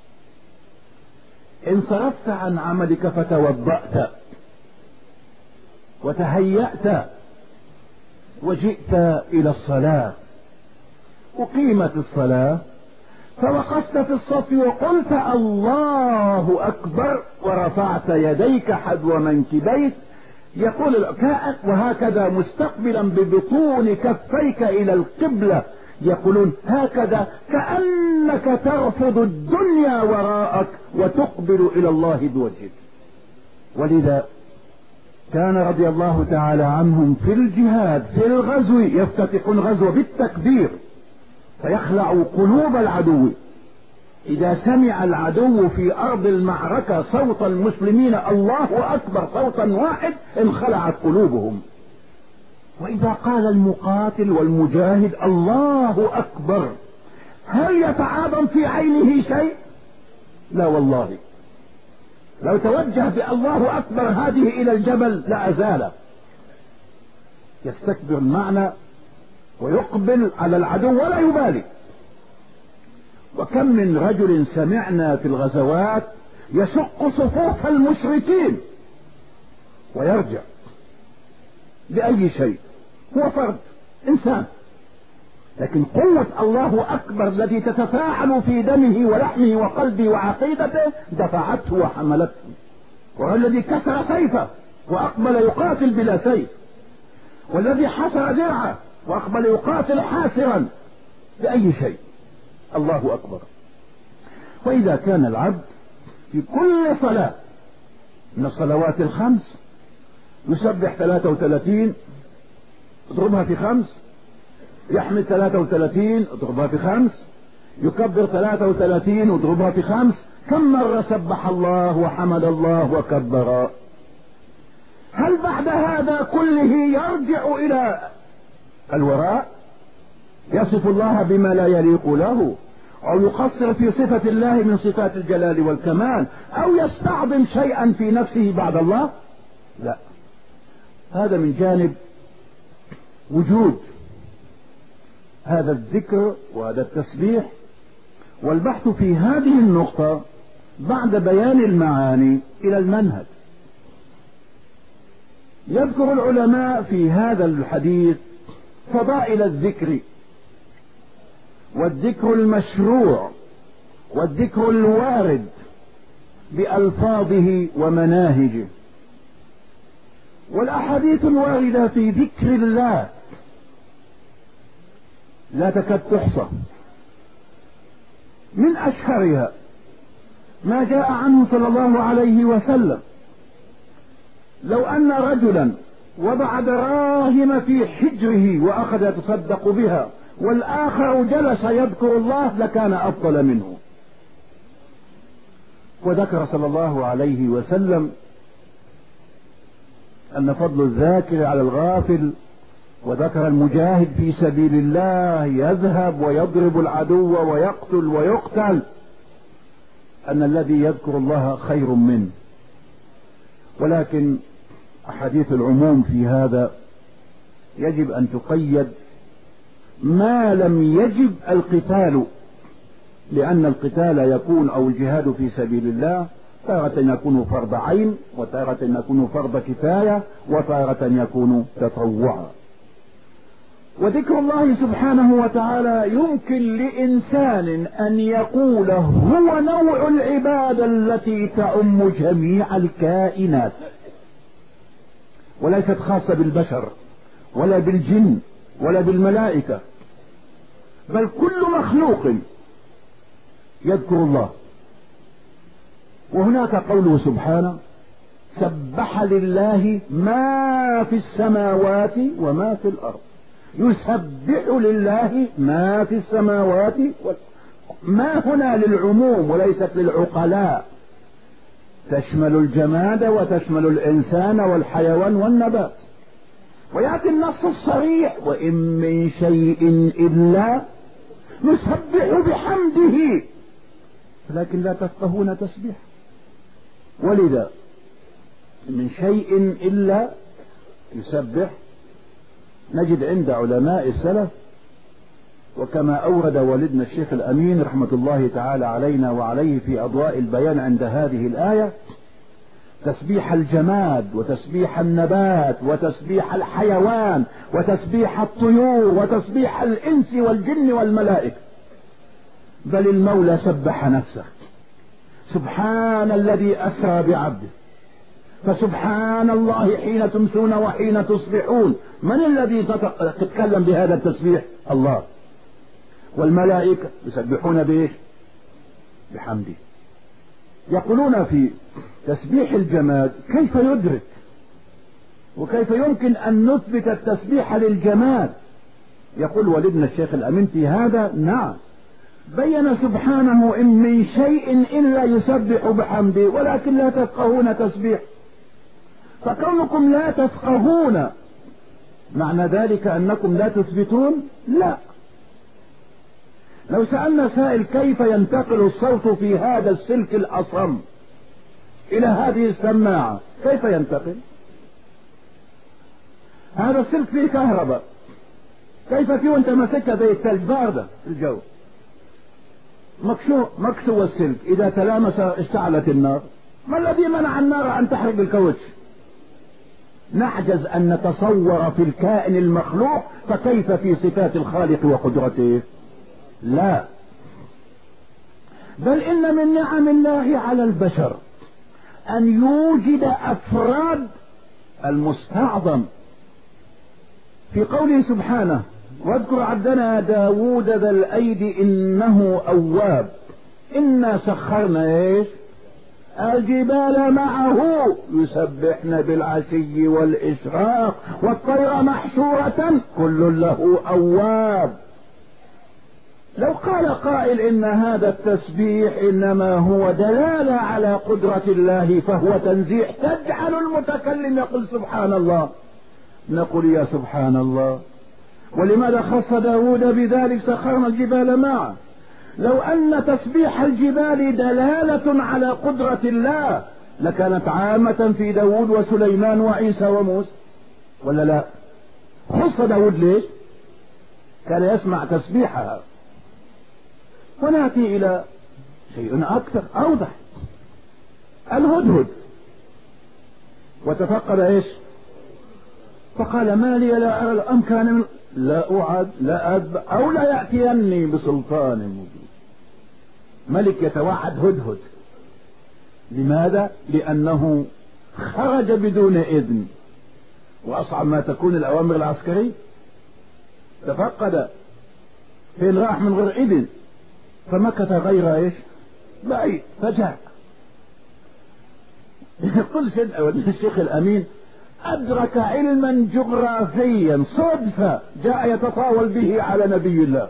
إن صرفت عن عملك فتوضأت وتهيأت وجئت إلى الصلاة، أقيمت الصلاة، فوقفت في الصف وقلت الله أكبر ورفعت يديك حذو منكبيك، يقول وهكذا مستقبلا ببطون كفيك إلى القبلة، يقولون هكذا كأنك ترفض الدنيا وراءك وتقبل إلى الله بوجهك. ولذا كان رضي الله تعالى عنهم في الجهاد في الغزو يفتتحون غزو بالتكبير فيخلع قلوب العدو. إذا سمع العدو في أرض المعركة صوت المسلمين الله أكبر صوتا واحد انخلعت قلوبهم. وإذا قال المقاتل والمجاهد الله أكبر هل يتعاظم في عينه شيء؟ لا والله، لو توجه بالله أكبر هذه إلى الجبل لأزال، يستكبر المعنى ويقبل على العدو ولا يبالي. وكم من رجل سمعنا في الغزوات يشق صفوف المشركين ويرجع لأي شيء، هو فرد إنسان، لكن قوة الله أكبر الذي تتفاعل في دمه ولحمه وقلبه وعقيدته دفعته وحملته. والذي كسر سيفه وأقبل يقاتل بلا سيف، والذي حسر درعه وأقبل يقاتل حاسرا لأي شيء. الله أكبر. وإذا كان العبد في كل صلاة من الصلوات الخمس يسبح ثلاثة وثلاثين اضربها في خمس، يحمد ثلاثة وثلاثين اضربها في خمس، يكبر ثلاثة وثلاثين اضربها في خمس، كم مرة سبح الله وحمد الله وكبر؟ هل بعد هذا كله يرجع إلى الوراء؟ يصف الله بما لا يليق له، أو يقصر في صفة الله من صفات الجلال والكمال، أو يستعظم شيئا في نفسه بعد الله. لا، هذا من جانب وجود هذا الذكر وهذا التسبيح. والبحث في هذه النقطة بعد بيان المعاني إلى المنهج. يذكر العلماء في هذا الحديث فضائل الذكر، والذكر المشروع، والذكر الوارد بألفاظه ومناهجه، والأحاديث الواردة في ذكر الله لا تكاد تحصى. من أشهرها ما جاء عنه صلى الله عليه وسلم: لو أن رجلا وضع دراهم في حجره وأخذ يتصدق بها والآخر جلس يذكر الله لكان أفضل منه. وذكر صلى الله عليه وسلم أن فضل الذاكر على الغافل، وذكر المجاهد في سبيل الله يذهب ويضرب العدو ويقتل ويقتل، أن الذي يذكر الله خير منه. ولكن أحاديث العموم في هذا يجب أن تقيد ما لم يجب القتال، لأن القتال يكون أو الجهاد في سبيل الله تارة يكون فرض عين، وتارة يكون فرض كفاية، وتارة يكون تطوعا. وذكر الله سبحانه وتعالى يمكن لإنسان أن يقول هو نوع العبادة التي تعم جميع الكائنات، وليست خاصة بالبشر ولا بالجن ولا بالملائكة، بل كل مخلوق يذكر الله. وهناك قوله سبحانه: سبح لله ما في السماوات وما في الأرض. يسبح لله ما في السماوات و... ما هنا للعموم وليست للعقلاء، تشمل الجماد وتشمل الإنسان والحيوان والنبات. ويأتي النص الصريح: وإن من شيء إلا نسبح بحمده لكن لا تفقهون تسبيح. ولذا من شيء إلا يسبح نجد عند علماء السلف، وكما أورد والدنا الشيخ الأمين رحمة الله تعالى علينا وعليه في أضواء البيان عند هذه الآية، تسبيح الجماد وتسبيح النبات وتسبيح الحيوان وتسبيح الطيور وتسبيح الإنس والجن والملائكة. بل المولى سبح نفسه: سبحان الذي أسرى بعبده، فسبحان الله حين تمسون وحين تصبحون. من الذي تتكلم بهذا التسبيح؟ الله. والملائكة يسبحون بإيش؟ بحمده. يقولون في تسبيح الجماد: كيف يدرك وكيف يمكن أن نثبت التسبيح للجماد؟ يقول والدنا الشيخ الأمين في هذا: نعم، بين سبحانه إن من شيء إلا يسبح بحمده ولكن لا تفقهون تسبيح. فكونكم لا تفقهون معنى ذلك أنكم لا تثبتون؟ لا. لو سألنا سائل: كيف ينتقل الصوت في هذا السلك الأصم إلى هذه السماعة؟ كيف ينتقل؟ هذا السلك فيه كهرباء، كيف فيه وانت ماسكها زي الثلج باردة في الجو؟ مكسو مكسو السلك، إذا تلامس اشتعلت النار. ما الذي منع النار أن تحرق الكاوتش؟ نعجز أن نتصور في الكائن المخلوق، فكيف في صفات الخالق وقدرته؟ لا. بل إن من نعم الله على البشر أن يوجد أفراد المستعظم في قوله سبحانه: واذكر عبدنا داود ذا الأيد إنه أواب إنا سخرنا إيش؟ الجبال معه يسبحن بالعشي والإشراق والطير محشورة كل له أواب. لو قال قائل إن هذا التسبيح إنما هو دلالة على قدرة الله فهو تنزيح، تجعل المتكلم يقول سبحان الله، نقول يا سبحان الله، ولماذا خص داود بذلك؟ سخرنا الجبال معه. لو أن تسبيح الجبال دلالة على قدرة الله لكانت عامة في داود وسليمان وعيسى وموسى، ولا لا؟ خص داود ليش؟ كان يسمع تسبيحها. ونأتي إلى شيء أكثر أوضح، الهدهد. وتفقد إيش؟ فقال ما لي لا أرى الأم كان من لا أعد لا أذب أو لا يأتيني بسلطان مبين. ملك يتوعد هدهد. لماذا؟ لأنه خرج بدون إذن، وأصعب ما تكون الأوامر العسكرية. تفقد فين راح من غير إذن، فمكث غير إيش بعيد فجاء. يقول سيدنا الشيخ الأمين أدرك علما جغرافيا صدفة جاء يتطاول به على نبي الله.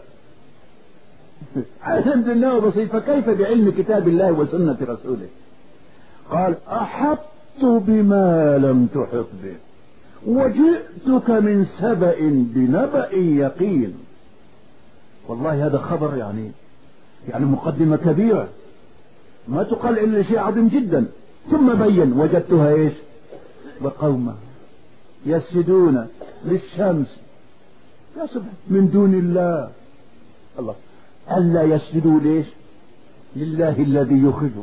علم دنيا بسيط، فكيف بعلم كتاب الله وسنة رسوله؟ قال أحطت بما لم تحط به وجئتك من سبأ بنبأ يقين. والله هذا خبر يعني يعني مقدمة كبيرة ما تقال إلا شيء عظيم جدا. ثم بين وجدتها إيش؟ وقومها يسجدون للشمس يا سبحان من دون الله. الله ألا يسجدوا ليش؟ لله الذي يخرجهم.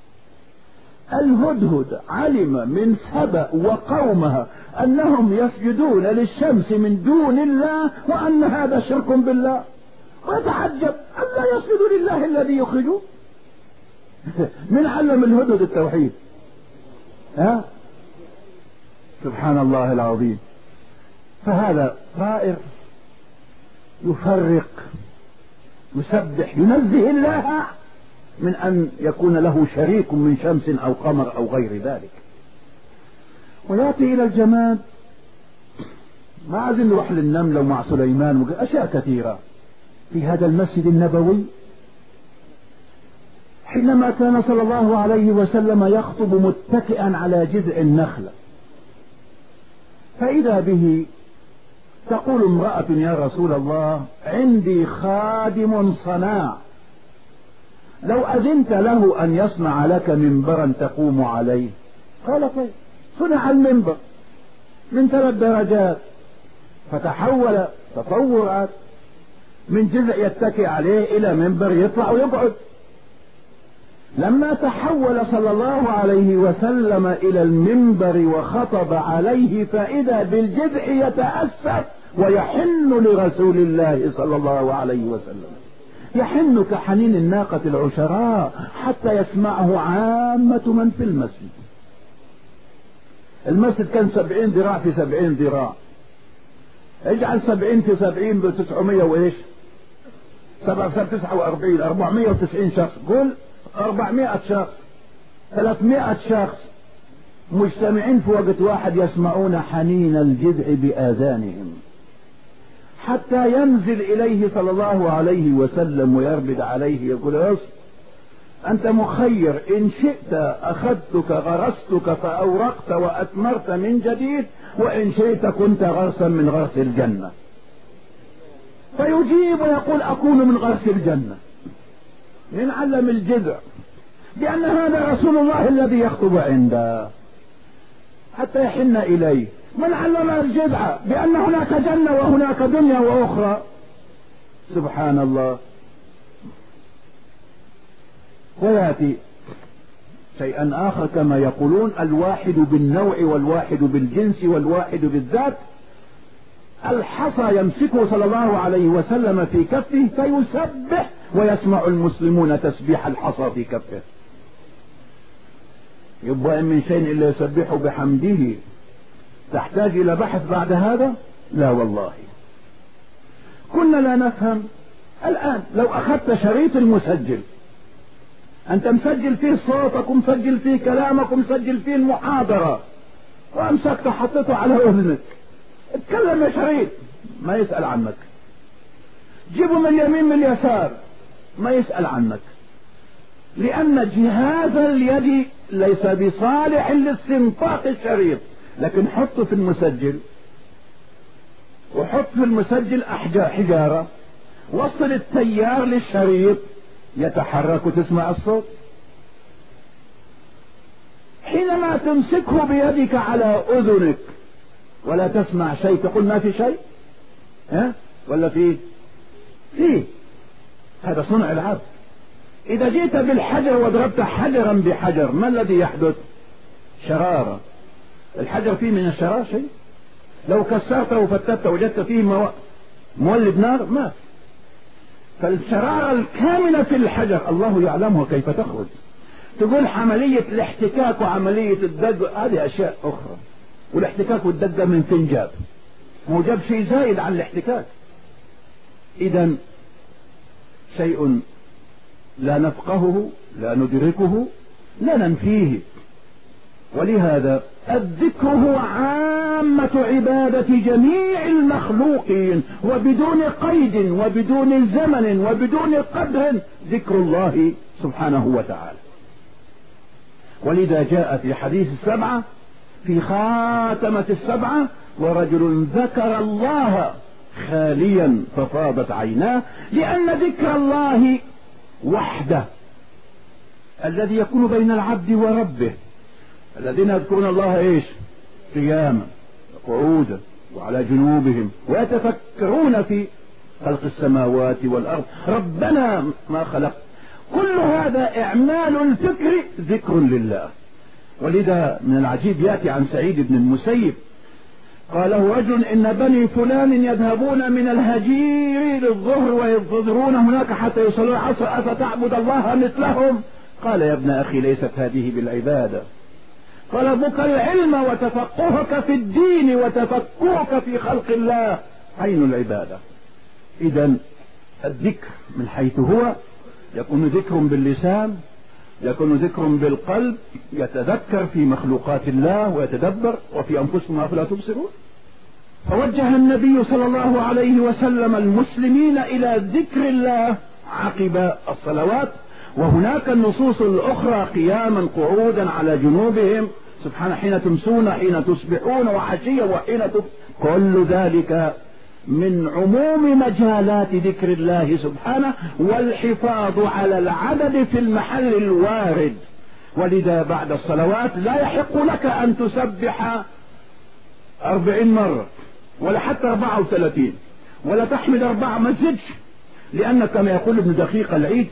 الهدهد علم من سبأ وقومها أنهم يسجدون للشمس من دون الله وأن هذا شرك بالله، ويتعجب ألا يسجدوا لله الذي يخرجهم. من علم الهدهد التوحيد؟ ها؟ سبحان الله العظيم. فهذا طائر يفرق يسبح ينزه الله من أن يكون له شريك من شمس أو قمر أو غير ذلك. ويأتي إلى الجماد. ما عايزين نروح للنملة ومع سليمان وأشياء كثيرة في هذا المسجد النبوي. حينما كان صلى الله عليه وسلم يخطب متكئا على جذع النخلة، فإذا به تقول امرأة يا رسول الله عندي خادم صناع، لو أذنت له أن يصنع لك منبرا تقوم عليه. قال طيب. صنع المنبر من ثلاث درجات، فتحول تطورات من جزء يتكئ عليه إلى منبر يطلع ويقعد. لما تحول صلى الله عليه وسلم إلى المنبر وخطب عليه فإذا بالجذع يتأسف ويحن لرسول الله صلى الله عليه وسلم، يحن كحنين الناقة العشراء حتى يسمعه عامة من في المسجد. المسجد كان سبعين ذراع في سبعين ذراع، اجعل سبعين في سبعين بتسعمية وإيش سبعة سبعة تسعة وأربعين أربعمية وتسعين شخص. قل أربعمائة شخص ثلاثمائة شخص مجتمعين في وقت واحد يسمعون حنين الجذع بآذانهم، حتى ينزل إليه صلى الله عليه وسلم ويربد عليه يقول اصبر أنت مخير، إن شئت أخذتك غرستك فأورقت وأثمرت من جديد، وإن شئت كنت غرسا من غرس الجنة. فيجيب ويقول أكون من غرس الجنة. من علم الجذع بأن هذا رسول الله الذي يخطب عنده حتى يحن إليه. من علم الجذع بأن هناك جنة وهناك دنيا وأخرى. سبحان الله. ويأتي شيئا آخر كما يقولون الواحد بالنوع والواحد بالجنس والواحد بالذات. الحصى يمسكه صلى الله عليه وسلم في كفه فيسبح ويسمع المسلمون تسبيح الحصى في كفه. يبقى من شيء إلا يسبح بحمده. تحتاج إلى بحث بعد هذا؟ لا والله. كنا لا نفهم. الآن لو أخذت شريط المسجل، أنت مسجل فيه صوتك ومسجل فيه كلامك ومسجل فيه المحاضرة، وأمسكت حطيته على أذنك، اتكلم يا شريط، ما يسأل عنك. جيبه من اليمين من اليسار، ما يسأل عنك، لأن جهاز اليد ليس بصالح لاستنطاق الشريط. لكن حطه في المسجل وحط حط في المسجل حجارة، وصل التيار للشريط يتحرك وتسمع الصوت. حينما تمسكه بيدك على أذنك ولا تسمع شيء تقول ما في شيء، ها؟ ولا فيه؟ فيه. هذا صنع العبد. إذا جئت بالحجر وضربت حجرا بحجر ما الذي يحدث؟ شرارة. الحجر فيه من الشرار شيء؟ لو كسرته وفتته وجدت فيه مو... مولد نار ما في. فالشرارة الكاملة في الحجر الله يعلمها كيف تخرج. تقول عملية الاحتكاك وعملية الدق هذه أشياء أخرى، والاحتكاك والدق من فين جاب؟ مو جاب شيء زائد عن الاحتكاك. إذن شيء لا نفقهه لا ندركه لا ننفيه. ولهذا الذكر هو عامة عبادة جميع المخلوقين، وبدون قيد وبدون زمن وبدون قدر ذكر الله سبحانه وتعالى. ولذا جاء في حديث السبعة في خاتمة السبعة: ورجل ذكر الله خاليا ففاضت عيناه، لأن ذكر الله وحده الذي يكون بين العبد وربه. الذين يذكرون الله ايش؟ قياما وقعودا وعلى جنوبهم ويتفكرون في خلق السماوات والأرض ربنا ما خلق. كل هذا إعمال الفكر ذكر لله. ولذا من العجيب يأتي عن سعيد بن المسيب قال له رجل: إن بني فلان يذهبون من الهجير للظهر وينتظرون هناك حتى يصلوا العصر، أفتعبد الله مثلهم؟ قال: يا ابن أخي ليست هذه بالعبادة، طلبك العلم وتفقهك في الدين وتفكرك في خلق الله عين العبادة. إذن الذكر من حيث هو يكون ذكر باللسان، يكون ذكر بالقلب، يتذكر في مخلوقات الله ويتدبر وفي أنفسكم أفلا تبصرون. فوجه النبي صلى الله عليه وسلم المسلمين إلى ذكر الله عقب الصلوات، وهناك النصوص الأخرى قياما قعودا على جنوبهم سبحانه، حين تمسون حين تصبحون وعشيا وحين تب... كل ذلك من عموم مجالات ذكر الله سبحانه، والحفاظ على العدد في المحل الوارد. ولذا بعد الصلوات لا يحق لك أن تسبح أربعين مرة ولا حتى أربعة وثلاثين ولا تحمد أربعة، ما تزيدش، لأن كما يقول ابن دقيق العيد: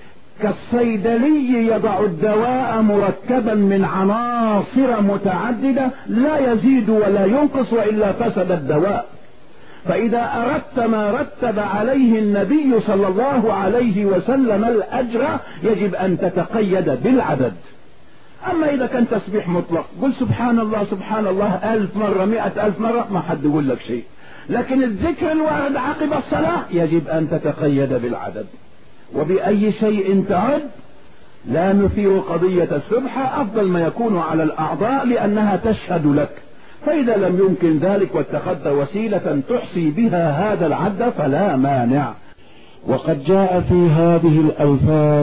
كالصيدلي يضع الدواء مركبا من عناصر متعددة لا يزيد ولا ينقص وإلا فسد الدواء. فإذا أردت ما رتب عليه النبي صلى الله عليه وسلم الأجر يجب أن تتقيد بالعدد. أما إذا كان تسبيح مطلق قل سبحان الله سبحان الله ألف مرة مئة ألف مرة ما حد يقول لك شيء، لكن الذكر الوارد عقب الصلاة يجب أن تتقيد بالعدد. وبأي شيء تعد لا نثير قضية السبحة، أفضل ما يكون على الأعضاء لأنها تشهد لك. فإذا لم يمكن ذلك واتخذت وسيلة تحصي بها هذا العد فلا مانع. وقد جاء في هذه الألفاظ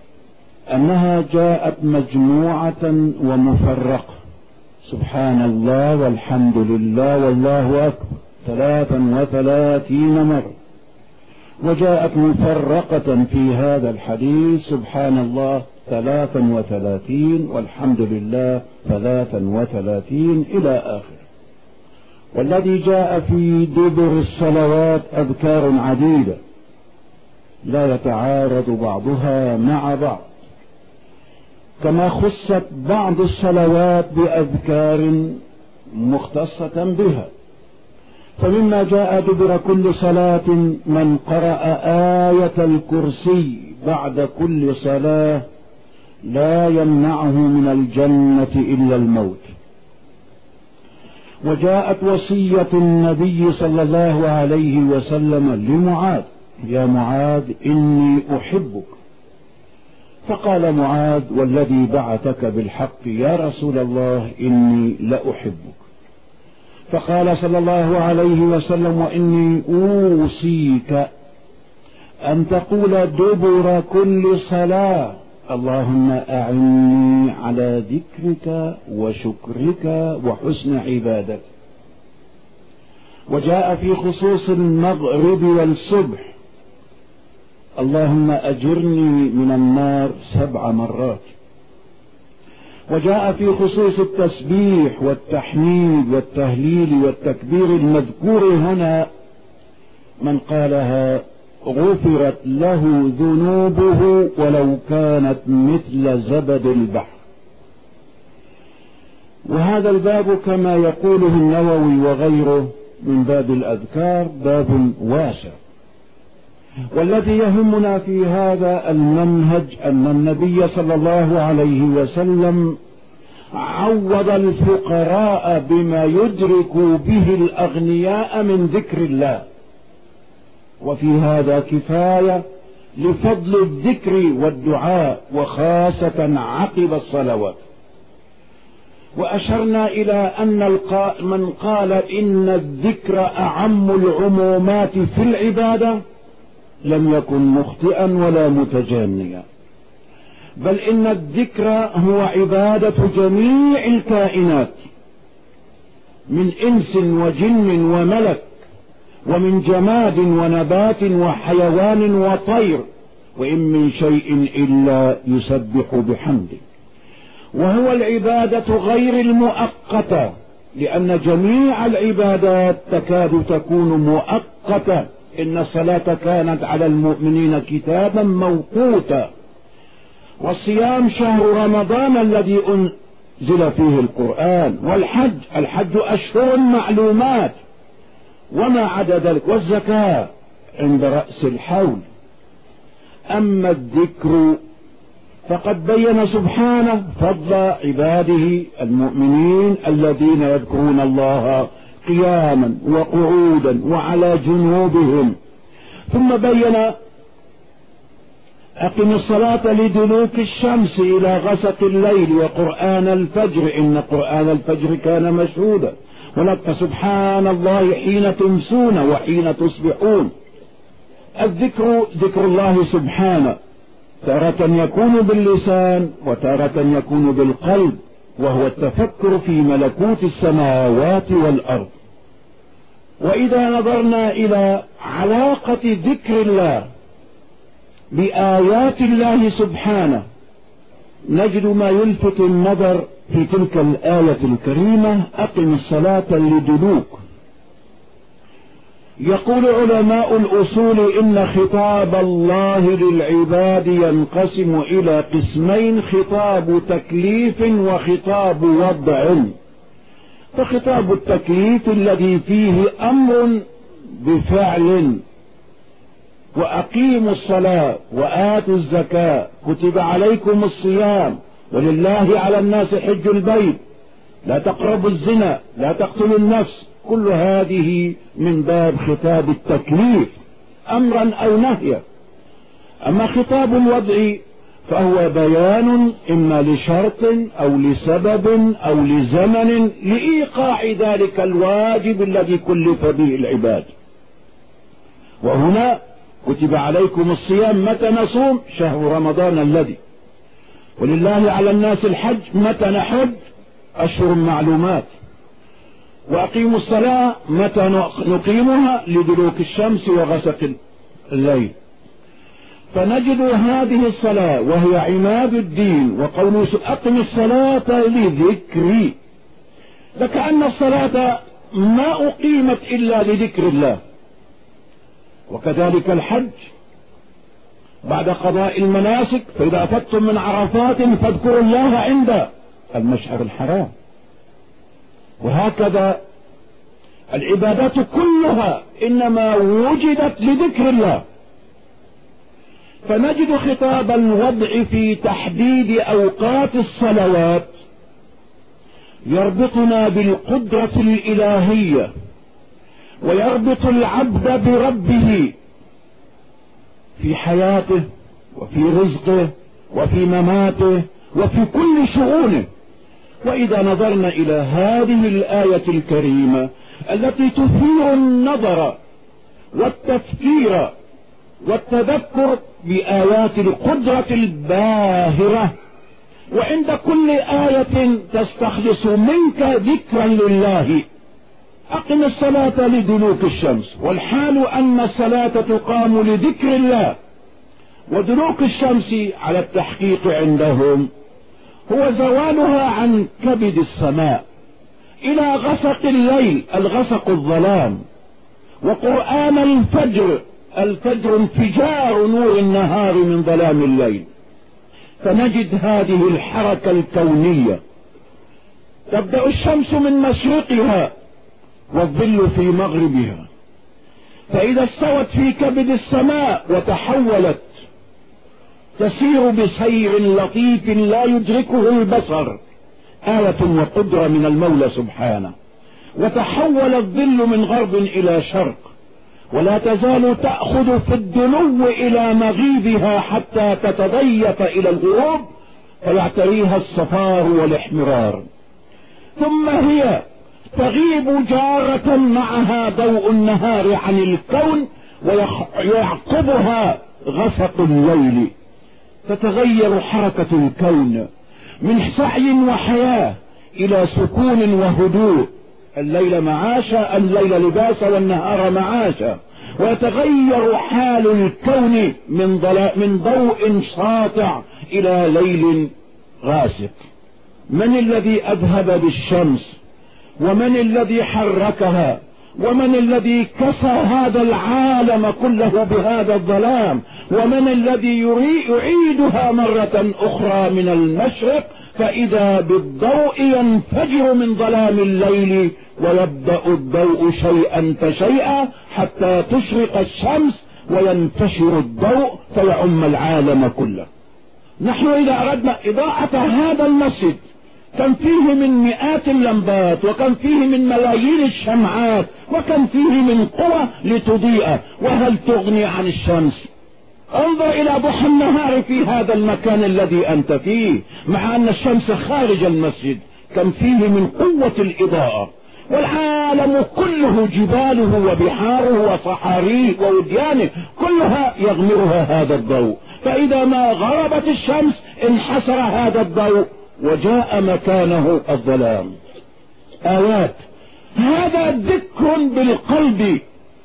أنها جاءت مجموعة ومفرقة: سبحان الله والحمد لله والله أكبر ثلاثا وثلاثين مرة. وجاءت مفرقة في هذا الحديث: سبحان الله ثلاثا وثلاثين والحمد لله ثلاثا وثلاثين إلى آخر. والذي جاء في دبر الصلوات أذكار عديدة لا يتعارض بعضها مع بعض، كما خصت بعض الصلوات بأذكار مختصة بها. فمما جاء دبر كل صلاة: من قرأ آية الكرسي بعد كل صلاة لا يمنعه من الجنة إلا الموت. وجاءت وصية النبي صلى الله عليه وسلم لمعاذ: يا معاذ إني أحبك. فقال معاذ: والذي بعثك بالحق يا رسول الله إني لأحبك. فقال صلى الله عليه وسلم: وإني أوصيك أن تقول دبر كل صلاة: اللهم أعني على ذكرك وشكرك وحسن عبادتك. وجاء في خصوص المغرب والصبح اللهم أجرني من النار سبع مرات. وجاء في خصوص التسبيح والتحميد والتهليل والتكبير المذكور هنا من قالها غفرت له ذنوبه ولو كانت مثل زبد البحر. وهذا الباب كما يقوله النووي وغيره من باب الأذكار باب واسع، والذي يهمنا في هذا المنهج أن النبي صلى الله عليه وسلم عوض الفقراء بما يدرك به الأغنياء من ذكر الله، وفي هذا كفاية لفضل الذكر والدعاء وخاصة عقب الصلوات. وأشرنا إلى أن من قال إن الذكر أعم العمومات في العبادة لم يكن مخطئا ولا متجانيا، بل إن الذكر هو عبادة جميع الكائنات من إنس وجن وملك، ومن جماد ونبات وحيوان وطير، وإن من شيء إلا يسبح بحمده. وهو العبادة غير المؤقتة، لأن جميع العبادات تكاد تكون مؤقتة. إن الصلاة كانت على المؤمنين كتابا موقوتا، والصيام شهر رمضان الذي أنزل فيه القرآن، والحج الحج أشهر معلومات وما عدا ذلك، والزكاة عند رأس الحول. أما الذكر فقد بين سبحانه فضل عباده المؤمنين الذين يذكرون الله قياما وقعودا وعلى جنوبهم، ثم بين أقم الصلاة لدلوك الشمس إلى غسق الليل وقرآن الفجر إن قرآن الفجر كان مشهودا، ولك سبحان الله حين تمسون وحين تصبحون. الذكر ذكر الله سبحانه تارة يكون باللسان وتارة يكون بالقلب، وهو التفكر في ملكوت السماوات والأرض. وإذا نظرنا إلى علاقة ذكر الله بآيات الله سبحانه نجد ما يلفت النظر في تلك الآية الكريمة أقم الصلاة لدلوك. يقول علماء الأصول إن خطاب الله للعباد ينقسم إلى قسمين: خطاب تكليف وخطاب وضع. فخطاب التكليف الذي فيه أمر بفعل: وأقيموا الصلاة وآتوا الزكاة كتب عليكم الصيام ولله على الناس حج البيت لا تقربوا الزنا لا تقتلوا النفس. كل هذه من باب خطاب التكليف أمرا أو نهيا. أما خطاب الوضع فهو بيان إما لشرط أو لسبب أو لزمن لإيقاع ذلك الواجب الذي كلف به العباد. وهنا كتب عليكم الصيام متى نصوم؟ شهر رمضان الذي، ولله على الناس الحج متى نحج؟ أشهر معلومات. وأقيموا الصلاة متى نقيمها؟ لدلوك الشمس وغسق الليل. فنجد هذه الصلاة وهي عماد الدين، وقوله أقم الصلاة لذكري، فكأن الصلاة ما أقيمت إلا لذكر الله. وكذلك الحج بعد قضاء المناسك: فإذا أفضتم من عرفات فاذكروا الله عند المشعر الحرام. وهكذا العبادات كلها إنما وجدت لذكر الله. فنجد خطاب الوضع في تحديد أوقات الصلوات يربطنا بالقدرة الإلهية، ويربط العبد بربه في حياته وفي رزقه وفي مماته وفي كل شؤونه. وإذا نظرنا إلى هذه الآية الكريمة التي تثير النظر والتفكير والتذكر بآيات القدرة الباهرة، وعند كل آية تستخلص منك ذكرا لله أقم الصلاة لدلوك الشمس، والحال أن الصلاة تقام لذكر الله، ودلوك الشمس على التحقيق عندهم هو زوالها عن كبد السماء إلى غسق الليل، الغسق الظلام، وقرآن الفجر، الفجر انفجار نور النهار من ظلام الليل. فنجد هذه الحركة الكونية، تبدأ الشمس من مشرقها والظل في مغربها، فإذا استوت في كبد السماء وتحولت تسير بسير لطيف لا يدركه البصر، آية وقدرة من المولى سبحانه، وتحول الظل من غرب إلى شرق، ولا تزال تأخذ في الدنو إلى مغيبها حتى تتضيف إلى الغروب فيعتريها الصفار والاحمرار، ثم هي تغيب جارة معها ضوء النهار عن الكون ويعقبها غسق الليل، تتغير حركة الكون من سعي وحياة إلى سكون وهدوء، الليل معاشا، الليل لباسا والنهار معاشا، ويتغير حال الكون من, من ضوء ساطع إلى ليل غاسق. من الذي أذهب بالشمس؟ ومن الذي حركها؟ ومن الذي كسى هذا العالم كله بهذا الظلام؟ ومن الذي يعيدها مرة أخرى من المشرق فإذا بالضوء ينفجر من ظلام الليل ويبدأ الضوء شيئا فشيئا حتى تشرق الشمس وينتشر الضوء فيعم العالم كله. نحن إذا أردنا إضاءة هذا المسجد كان فيه من مئات اللمبات، وكان فيه من ملايين الشمعات، وكان فيه من قوة لتضيء، وهل تغني عن الشمس؟ انظر إلى ضحى النهار في هذا المكان الذي أنت فيه، مع أن الشمس خارج المسجد كان فيه من قوة الإضاءة، والعالم كله جباله وبحاره وصحاريه ووديانه كلها يغمرها هذا الضوء، فإذا ما غربت الشمس انحسر هذا الضوء وجاء مكانه الظلام. آيات، هذا ذكر بالقلب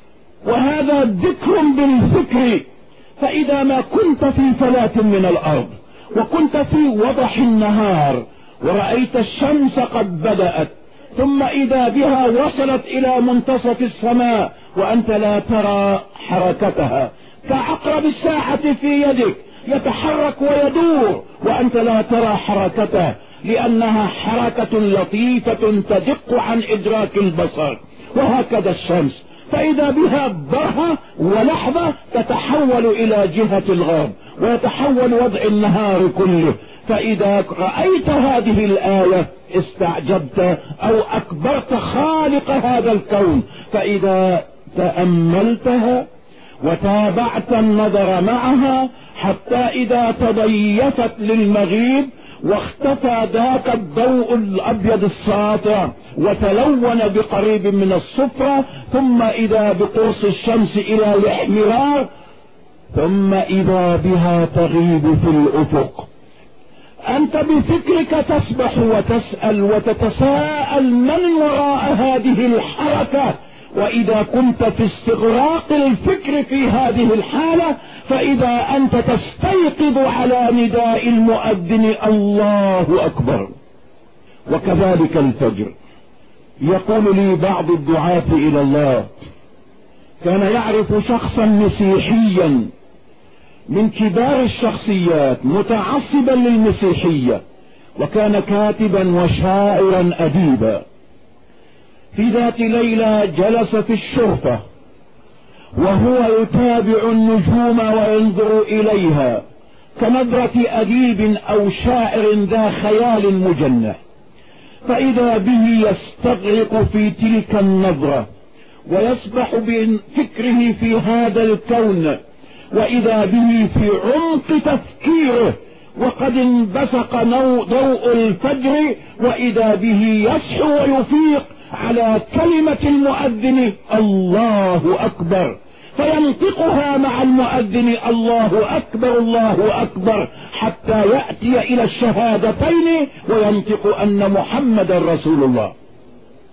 وهذا ذكر بالفكر. فإذا ما كنت في فلاة من الأرض وكنت في وضح النهار ورأيت الشمس قد بدأت، ثم إذا بها وصلت إلى منتصف السماء وأنت لا ترى حركتها، كعقرب الساعة في يدك يتحرك ويدور وأنت لا ترى حركته، لأنها حركة لطيفة تدق عن إدراك البصر. وهكذا الشمس، فإذا بها برهة ولحظة تتحول إلى جهة الغرب ويتحول وضع النهار كله. فإذا رأيت هذه الآية استعجبت أو أكبرت خالق هذا الكون، فإذا تأملتها وتابعت النظر معها حتى إذا تضيفت للمغيب واختفى ذاك الضوء الأبيض الساطع وتلون بقريب من الصفرة، ثم إذا بقرص الشمس إلى الاحمرار، ثم إذا بها تغيب في الأفق. أنت بفكرك تسبح وتسأل وتتساءل من وراء هذه الحركة، وإذا كنت في استغراق الفكر في هذه الحالة فإذا أنت تستيقظ على نداء المؤذن الله أكبر. وكذلك الفجر. يقول لي بعض الدعاة إلى الله كان يعرف شخصا مسيحيا من كبار الشخصيات متعصبا للمسيحية، وكان كاتبا وشاعرا أديبا. في ذات ليلة جلس في الشرفة وهو يتابع النجوم وينظر إليها كنظرة أديب أو شاعر ذا خيال مجنح، فإذا به يستغرق في تلك النظرة ويسبح بفكره في هذا الكون، وإذا به في عمق تفكيره وقد انبثق ضوء الفجر، وإذا به يصحو ويفيق على كلمة المؤذن الله أكبر، فينطقها مع المؤذن الله أكبر الله أكبر حتى يأتي إلى الشهادتين وينطق أن محمد رسول الله.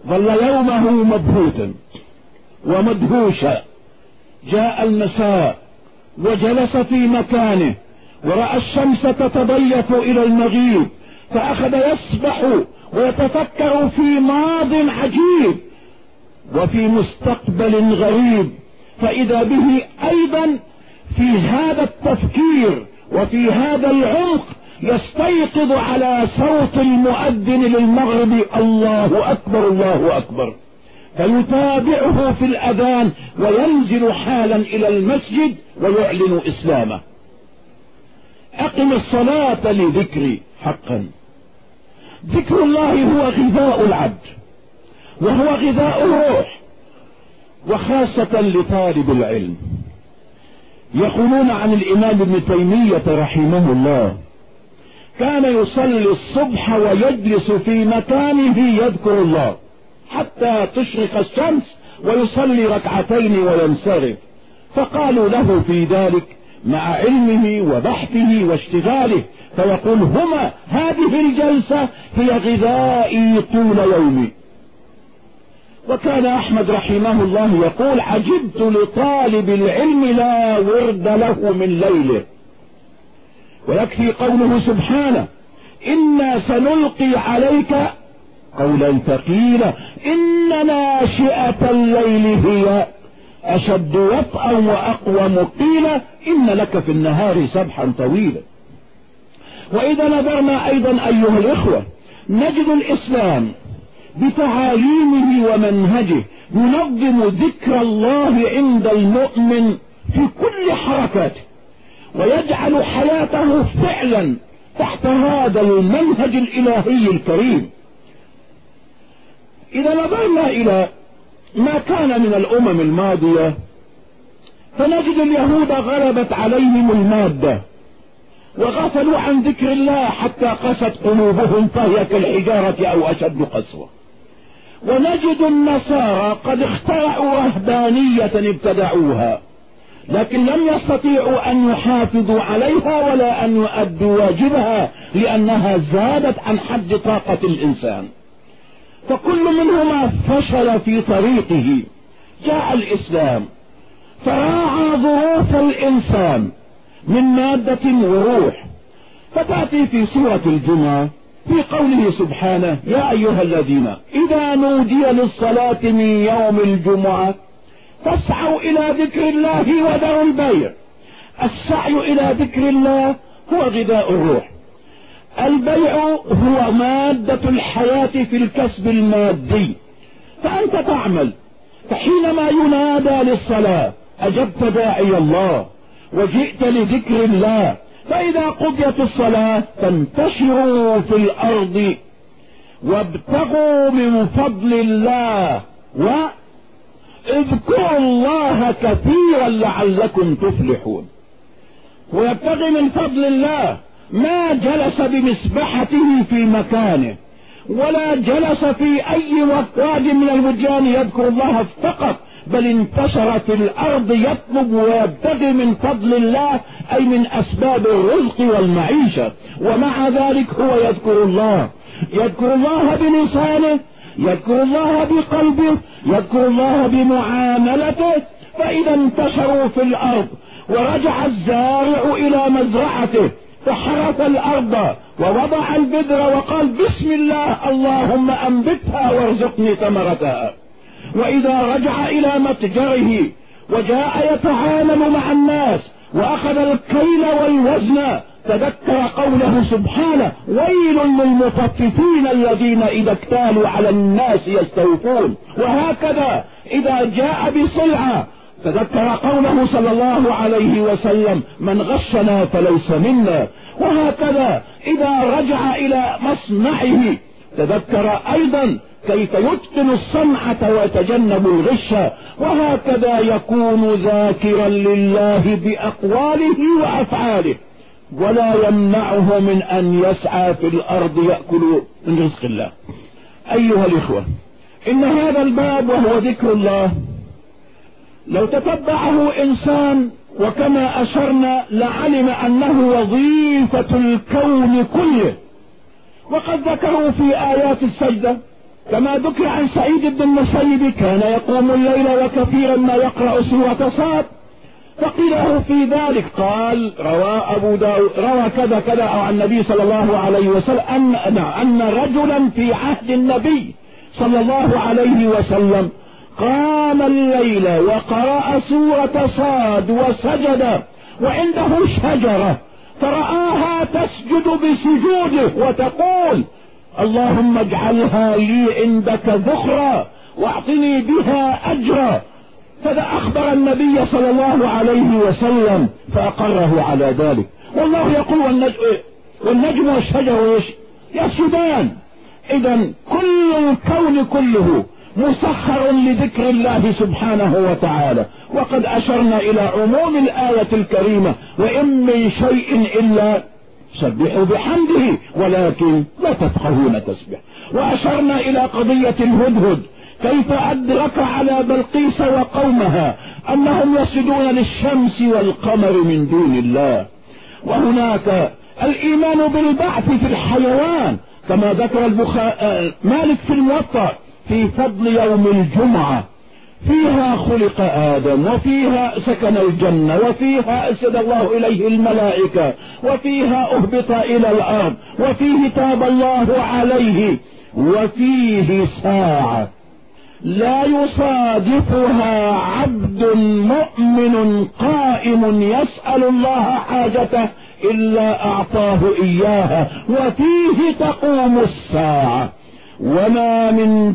ظل يومه مبهوتا ومدهوشا. جاء المساء وجلس في مكانه ورأى الشمس تتضيف إلى المغيب، فأخذ يسبح ويتفكر في ماض عجيب وفي مستقبل غريب، فإذا به أيضا في هذا التفكير وفي هذا العمق يستيقظ على صوت المؤذن للمغرب: الله أكبر الله أكبر، فيتابعه في الأذان وينزل حالا إلى المسجد ويعلن إسلامه. أقم الصلاة لذكري. حقا ذكر الله هو غذاء العبد وهو غذاء الروح، وخاصة لطالب العلم. يقولون عن الإمام ابن تيمية رحمه الله: كان يصلي الصبح ويجلس في مكانه يذكر الله حتى تشرق الشمس ويصلي ركعتين وينصرف. فقالوا له في ذلك مع علمه وبحثه واشتغاله، فيقول: هما هذه الجلسة هي غذائي طول يومي. وكان أحمد رحمه الله يقول: عجبت لطالب العلم لا ورد له من ليله. ويكفي قوله سبحانه: إنا سنلقي عليك قولا ثقيلا إن ناشئة الليل هي أشد وطئا وأقوم قيلا إن لك في النهار سبحا طويلا. وإذا نظرنا أيضا أيها الإخوة نجد الإسلام بتعاليمه ومنهجه ينظم ذكر الله عند المؤمن في كل حركاته، ويجعل حياته فعلا تحت هذا المنهج الإلهي الكريم. إذا نظرنا إلى ما كان من الأمم الماضية فنجد اليهود غلبت عليهم المادة وغفلوا عن ذكر الله حتى قست قلوبهم فهي كالحجارة أو أشد قسوة. ونجد النصارى قد اخترعوا رهبانية ابتدعوها لكن لم يستطيعوا أن يحافظوا عليها ولا أن يؤدوا واجبها لأنها زادت عن حد طاقة الإنسان، فكل منهما فشل في طريقه. جاء الإسلام فراعى ظروف الإنسان من مادة وروح، فتأتي في سورة الجمعة في قوله سبحانه: يا أيها الذين إذا نودي للصلاة من يوم الجمعة فاسعوا إلى ذكر الله وذروا البيع. السعي إلى ذكر الله هو غذاء الروح، البيع هو مادة الحياة في الكسب المادي. فأنت تعمل، فحينما ينادى للصلاة أجبت داعي الله وجئت لذكر الله، فإذا قضيت الصلاة فانتشروا في الأرض وابتغوا من فضل الله واذكروا الله كثيرا لعلكم تفلحون. ويبتغي من فضل الله ما جلس بمسبحته في مكانه ولا جلس في أي واد من الوديان يذكر الله فقط، بل انتشر في الأرض يطلب ويبتغي من فضل الله أي من أسباب الرزق والمعيشة. ومع ذلك هو يذكر الله، يذكر الله بلسانه، يذكر الله بقلبه، يذكر الله بمعاملته. فإذا انتشروا في الأرض ورجع الزارع إلى مزرعته فحرث الأرض ووضع البذر وقال: بسم الله اللهم أنبتها وارزقني ثمرتها. وإذا رجع إلى متجره وجاء يتعامل مع الناس وأخذ الكيل والوزن تذكر قوله سبحانه: ويل للمطففين الذين إذا اكتالوا على الناس يستوفون. وهكذا إذا جاء بسلعة تذكر قوله صلى الله عليه وسلم: من غشنا فليس منا. وهكذا إذا رجع إلى مصنعه تذكر أيضا كيف يتقن الصنعة ويتجنب الغش. وهكذا يكون ذاكرا لله بأقواله وأفعاله ولا يمنعه من أن يسعى في الأرض يأكل من رزق الله. أيها الإخوة، إن هذا الباب وهو ذكر الله لو تتبعه إنسان وكما أشرنا لعلم أنه وظيفة الكون كله. وقد ذكروا في آيات السجدة كما ذكر عن سعيد بن المسيب كان يقوم الليل وكثيرا ما يقرأ سورة صاد، فقيل له في ذلك قال روى أبو داود روى كذا كذا أو عن النبي صلى الله عليه وسلم أن, أن رجلا في عهد النبي صلى الله عليه وسلم قام الليل وقرأ سورة صاد وسجد وعنده شجرة فرآها تسجد بسجوده وتقول اللهم اجعلها لي عندك ذخرا واعطني بها أجرا، فذا أخبر النبي صلى الله عليه وسلم فأقره على ذلك. والله يقول والنجم, والنجم والشجر يسجدان. إذا كل الكون كله مسخر لذكر الله سبحانه وتعالى، وقد أشرنا إلى عموم الآية الكريمة وإن من شيء إلا سبحوا بحمده ولكن لا تفقهون تسبح. وأشرنا إلى قضية الهدهد كيف أدرك على بلقيس وقومها أنهم يسجدون للشمس والقمر من دون الله. وهناك الإيمان بالبعث في الحيوان كما ذكر البخاري مالك في الموطأ في فضل يوم الجمعة، فيها خلق آدم وفيها سكن الجنة وفيها أسد الله إليه الملائكة وفيها أهبط إلى الأرض وفيه تاب الله عليه وفيه ساعة لا يصادفها عبد مؤمن قائم يسأل الله حاجته إلا أعطاه إياها وفيه تقوم الساعة. وما من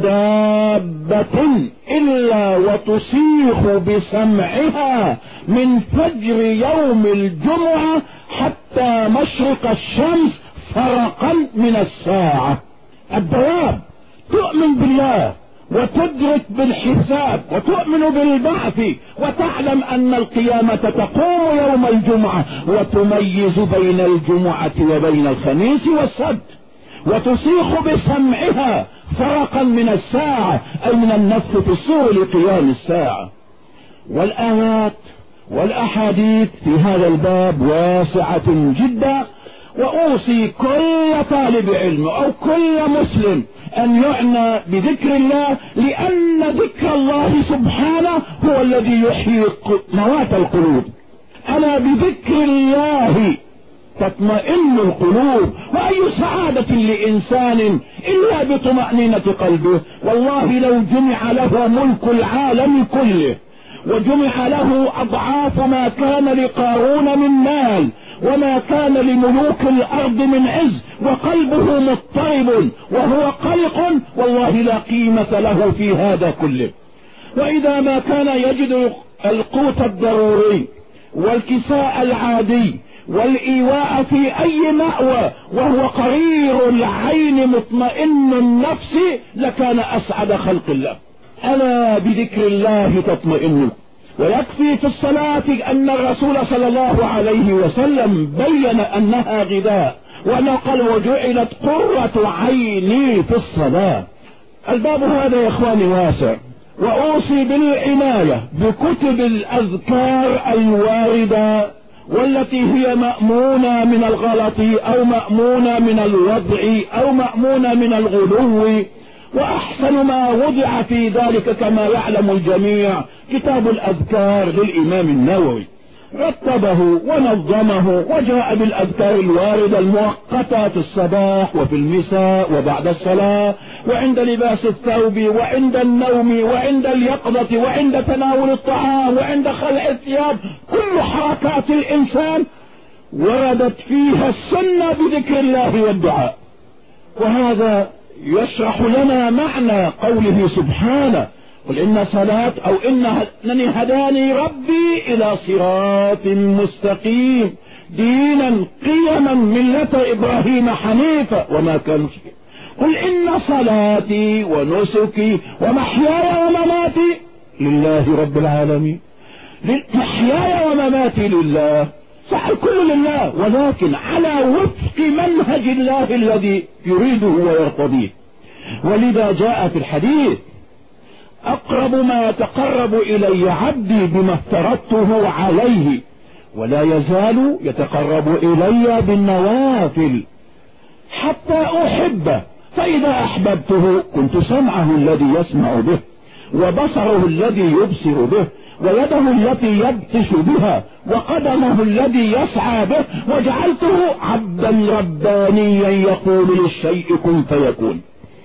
دابة إلا وتصيح بسمعها من فجر يوم الجمعة حتى مشرق الشمس فرقا من الساعة. الدواب تؤمن بالله وتدرك بالحساب وتؤمن بالبعث وتعلم أن القيامة تقوم يوم الجمعة وتميز بين الجمعة وبين الخميس والسبت، وتصيح بسمعها فرقا من الساعة أي من النفخ في الصور لقيام الساعة. والآيات والأحاديث في هذا الباب واسعة جدا، وأوصي كل طالب علم أو كل مسلم أن يعنى بذكر الله، لأن ذكر الله سبحانه هو الذي يحيي موات القلوب. ألا بذكر الله تطمئن القلوب، وأي سعادة لإنسان إلا بطمأنينة قلبه. والله لو جمع له ملك العالم كله وجمع له أضعاف ما كان لقارون من مال وما كان لملوك الأرض من عز وقلبه مضطرب وهو قلق، والله لا قيمة له في هذا كله. وإذا ما كان يجد القوت الضروري والكساء العادي والإيواء في أي مأوى وهو قرير العين مطمئن النفس لكان أسعد خلق الله. ألا بذكر الله تطمئن. ويكفي في الصلاة أن الرسول صلى الله عليه وسلم بين أنها غذاء، وأنه قال وجعلت قرة عيني في الصلاة. الباب هذا يا إخواني واسع، وأوصي بالعناية بكتب الأذكار الواردة والتي هي مأمونة من الغلط أو مأمونة من الوضع أو مأمونة من الغلو. وأحسن ما وضع في ذلك كما يعلم الجميع كتاب الأذكار للإمام النووي، رتبه ونظمه وجاء بالأذكار الواردة المؤقتة في الصباح وفي المساء وبعد الصلاة وعند لباس الثوب وعند النوم وعند اليقظة وعند تناول الطعام وعند خلع الثياب. كل حركات الإنسان وردت فيها السنة بذكر الله والدعاء. وهذا يشرح لنا معنى قوله سبحانه قل إن صلاة أو إنني هداني ربي إلى صراط مستقيم دينا قيما ملة إبراهيم حنيفا وما كان مشركا. قل إن صلاتي ونسكي ومحياي ومماتي لله رب العالمين. محياي ومماتي لله، صح الكل لله، ولكن على وفق منهج الله الذي يريده ويرتضيه. ولذا جاء في الحديث أقرب ما يتقرب إلي عبدي بما افترضته عليه ولا يزال يتقرب إلي بالنوافل حتى أحبه. فإذا أحببته كنت سمعه الذي يسمع به، وبصره الذي يبصر به، ويده التي يبطش بها، وقدمه الذي يسعى به، وجعلته عبدا ربانيا يقول للشيء كن فيكون.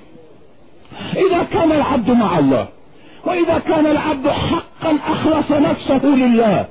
إذا كان العبد مع الله، وإذا كان العبد حقا أخلص نفسه لله،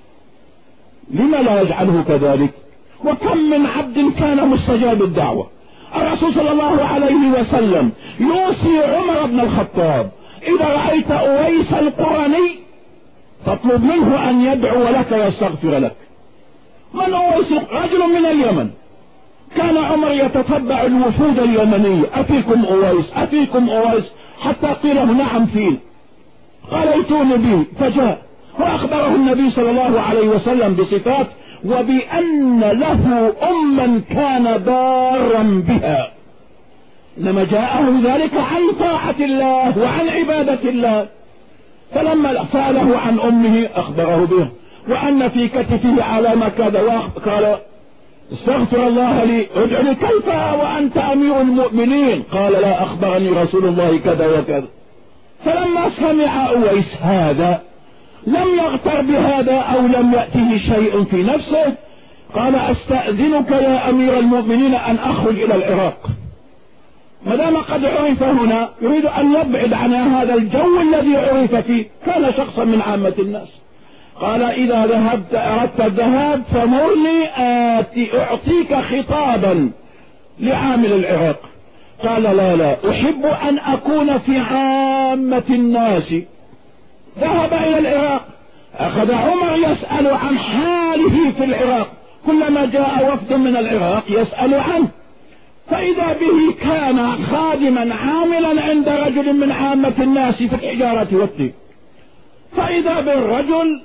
لما لا يجعله كذلك؟ وكم من عبد كان مستجاب الدعوة. الرسول صلى الله عليه وسلم يوصي عمر بن الخطاب: إذا رأيت أويس القرني فاطلب منه أن يدعو لك ويستغفر لك. من أويس؟ رجل من اليمن. كان عمر يتتبع الوفود اليمنية: أفيكم أويس؟ أفيكم أويس؟ حتى قيل له: نعم فين. قال: ائتوني به. فجاء وأخبره النبي صلى الله عليه وسلم بصفات، وبأن له أما كان بارا بها، إنما جاءه ذلك عن طاعة الله وعن عبادة الله. فلما سأله عن أمه أخبره به، وأن في كتفه علامة كذا، وقال: استغفر الله لي، ادعني كيف وأنت أمير المؤمنين؟ قال: لا، أخبرني رسول الله كذا وكذا. فلما سمع أويس هذا لم يغتر بهذا أو لم يأته شيء في نفسه، قال: أستأذنك يا أمير المؤمنين أن أخرج إلى العراق. ما دام قد عرف هنا يريد أن يبعد عن هذا الجو الذي عرف فيه. كان شخصا من عامة الناس. قال: إذا ذهبت أردت الذهاب فمرني آتي أعطيك خطابا لعامل العراق. قال: لا لا، أحب أن أكون في عامة الناس. ذهب إلى العراق، أخذ عمر يسأل عن حاله في العراق، كلما جاء وفد من العراق يسأل عنه، فإذا به كان خادما عاملا عند رجل من عامة الناس في الحجارة والطيب. فإذا بالرجل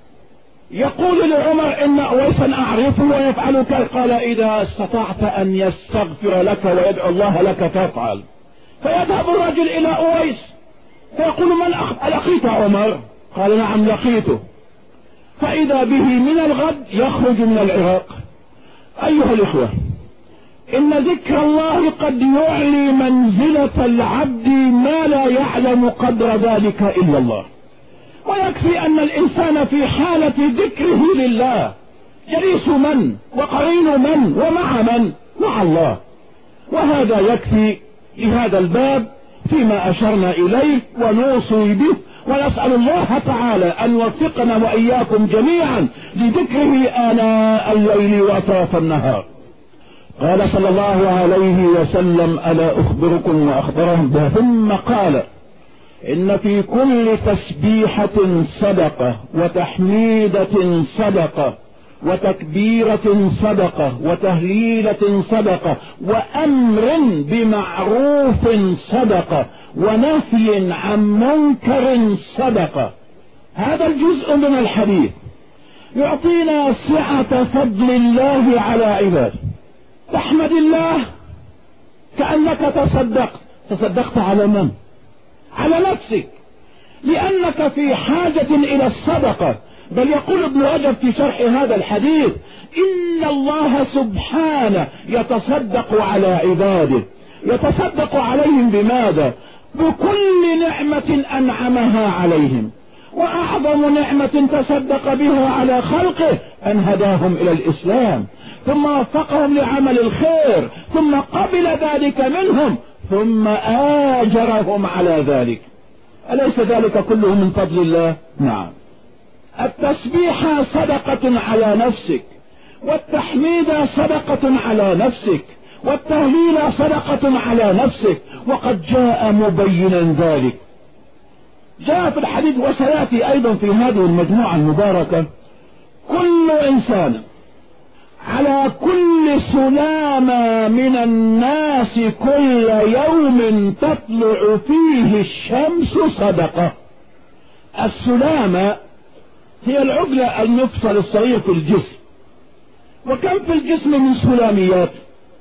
يقول لعمر: إن أويسا أعرفه ويفعل كذا. قال: إذا استطعت أن يستغفر لك ويدعو الله لك فافعل. فيذهب الرجل إلى أويس فيقول: من لقيت عمر؟ قال: نعم لقيته. فإذا به من الغد يخرج من العراق. أيها الإخوة، إن ذكر الله قد يعلي منزلة العبد ما لا يعلم قدر ذلك إلا الله. ويكفي أن الإنسان في حالة ذكره لله جليس من وقرين من ومع من؟ مع الله. وهذا يكفي لهذا الباب فيما أشرنا إليه ونوصي به، ونسأل الله تعالى أن يوفقنا وإياكم جميعا لذكره آناء الليل وأطراف النهار. قال صلى الله عليه وسلم: ألا أخبركم وأخبرهم به؟ ثم قال: إن في كل تسبيحة صدقة، وتحميدة صدقة، وتكبيرة صدقة، وتهليلة صدقة، وأمر بمعروف صدقة، ونهي عن منكر صدقة. هذا الجزء من الحديث يعطينا سعة فضل الله على عباده. تحمد الله كأنك تصدقت. تصدقت على من؟ على نفسك، لأنك في حاجة إلى الصدقة. بل يقول ابن رجب في شرح هذا الحديث: إن الله سبحانه يتصدق على عباده. يتصدق عليهم بماذا؟ بكل نعمة أنعمها عليهم. وأعظم نعمة تصدق بها على خلقه أن هداهم إلى الإسلام، ثم وفقهم لعمل الخير، ثم قبل ذلك منهم، ثم آجرهم على ذلك. أليس ذلك كله من فضل الله؟ نعم. التسبيح صدقة على نفسك، والتحميد صدقة على نفسك، والتهليل صدقة على نفسك، وقد جاء مبينا ذلك. جاء في الحديث وسيأتي أيضا في هذه المجموعة المباركة: كل إنسان على كل سلامة من الناس كل يوم تطلع فيه الشمس صدقة. السلامة هي العقلة المفصل الصغير في الجسم. وكم في الجسم من سلاميات؟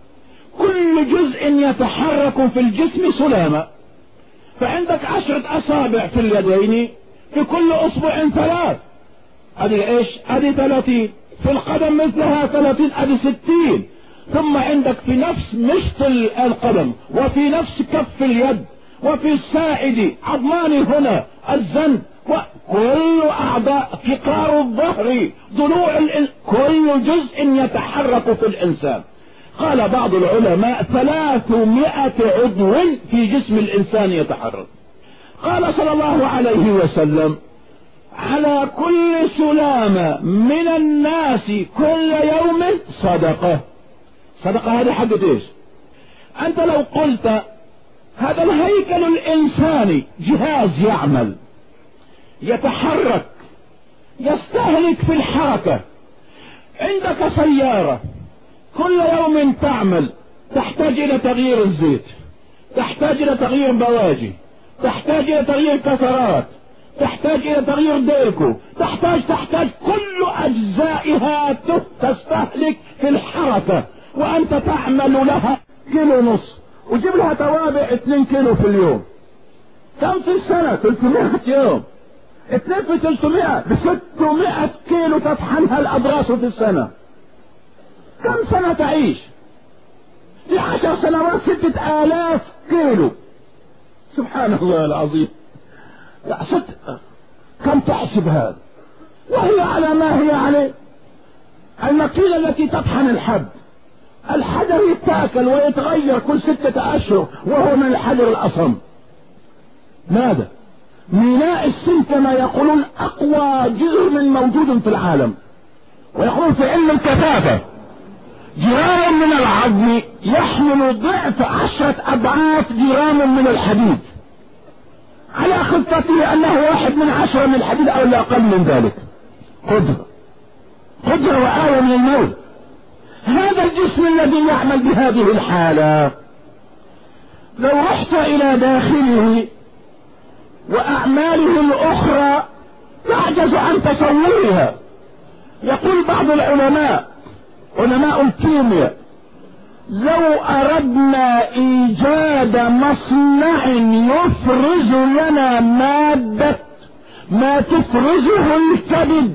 كل جزء يتحرك في الجسم سلامة. فعندك عشرة أصابع في اليدين، في كل أصبع ثلاث، هذه إيش؟ هذه ثلاثين. في القدم مثلها ثلاثين، هذه ستين. ثم عندك في نفس مشط القدم، وفي نفس كف اليد، وفي الساعد عظمان هنا، الزند، وكل أعضاء فقار الظهر، ضلوع الإن... كل جزء يتحرك في الإنسان. قال بعض العلماء ثلاثمائة عضو في جسم الإنسان يتحرك. قال صلى الله عليه وسلم على كل سلامة من الناس كل يوم صدقة. صدقة هذه حقت ايش؟ انت لو قلت هذا الهيكل الانساني جهاز يعمل يتحرك يستهلك في الحركة، عندك سيارة كل يوم تعمل، تحتاج الى تغيير الزيت، تحتاج الى تغيير بواجي، تحتاج الى تغيير كسرات، تحتاج الى تغيير ديركو، تحتاج تحتاج كل اجزائها تستهلك في الحركة، وانت تعمل لها كيلو نص، وجيب لها توابع اتنين كيلو في اليوم. كم في السنة؟ ثلاثمائة يوم، اتنين في ثلاثمائة بستمائة كيلو تطحنها الاضراس في السنة. كم سنة تعيش؟ في عشر سنوات ستة الاف كيلو. سبحان الله العظيم. لا ست كم تحسب هذا؟ وهي على ما هي عليه. الماكينة التي تطحن الحب، الحجر يتاكل ويتغير كل ستة اشهر وهو من الحجر الاصم. ماذا؟ ميناء السن كما يقولون اقوى جزء من موجود في العالم، ويقولون في علم الكثافة جرام من العظم يحمل ضعف عشرة اضعاف جرام من الحديد، على خطته انه واحد من عشرة من الحديد او لا اقل من ذلك. قدرة قدرة وآية من الموت. هذا الجسم الذي يعمل بهذه الحالة لو رحت الى داخله واعماله الاخرى تعجز عن تصورها. يقول بعض العلماء علماء الكيمياء لو اردنا ايجاد مصنع يفرز لنا مادة ما تفرزه الكبد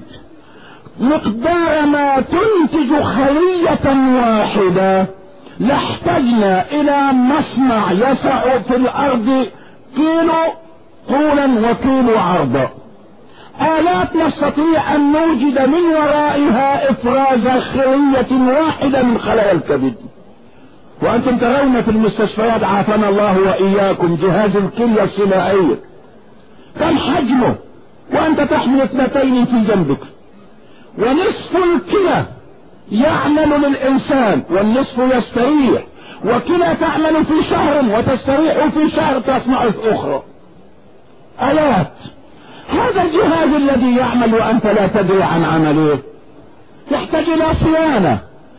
مقدار ما تنتج خلية واحدة لاحتجنا الى مصنع يسع في الارض كيلو طولا وكيلو عرضا. آلات نستطيع ان نوجد من ورائها افراز خلية واحدة من خلايا الكبد. وانتم ترون في المستشفيات عافانا الله واياكم جهاز الكلية الصناعية كم حجمه، وانت تحمل اثنتين في جنبك، ونصف الكلى يعمل للانسان والنصف يستريح، وكلى تعمل في شهر وتستريح في شهر تصنع في اخرى. آلات. هذا الجهاز الذي يعمل وانت لا تدري عن عمله يحتاج الى صيانة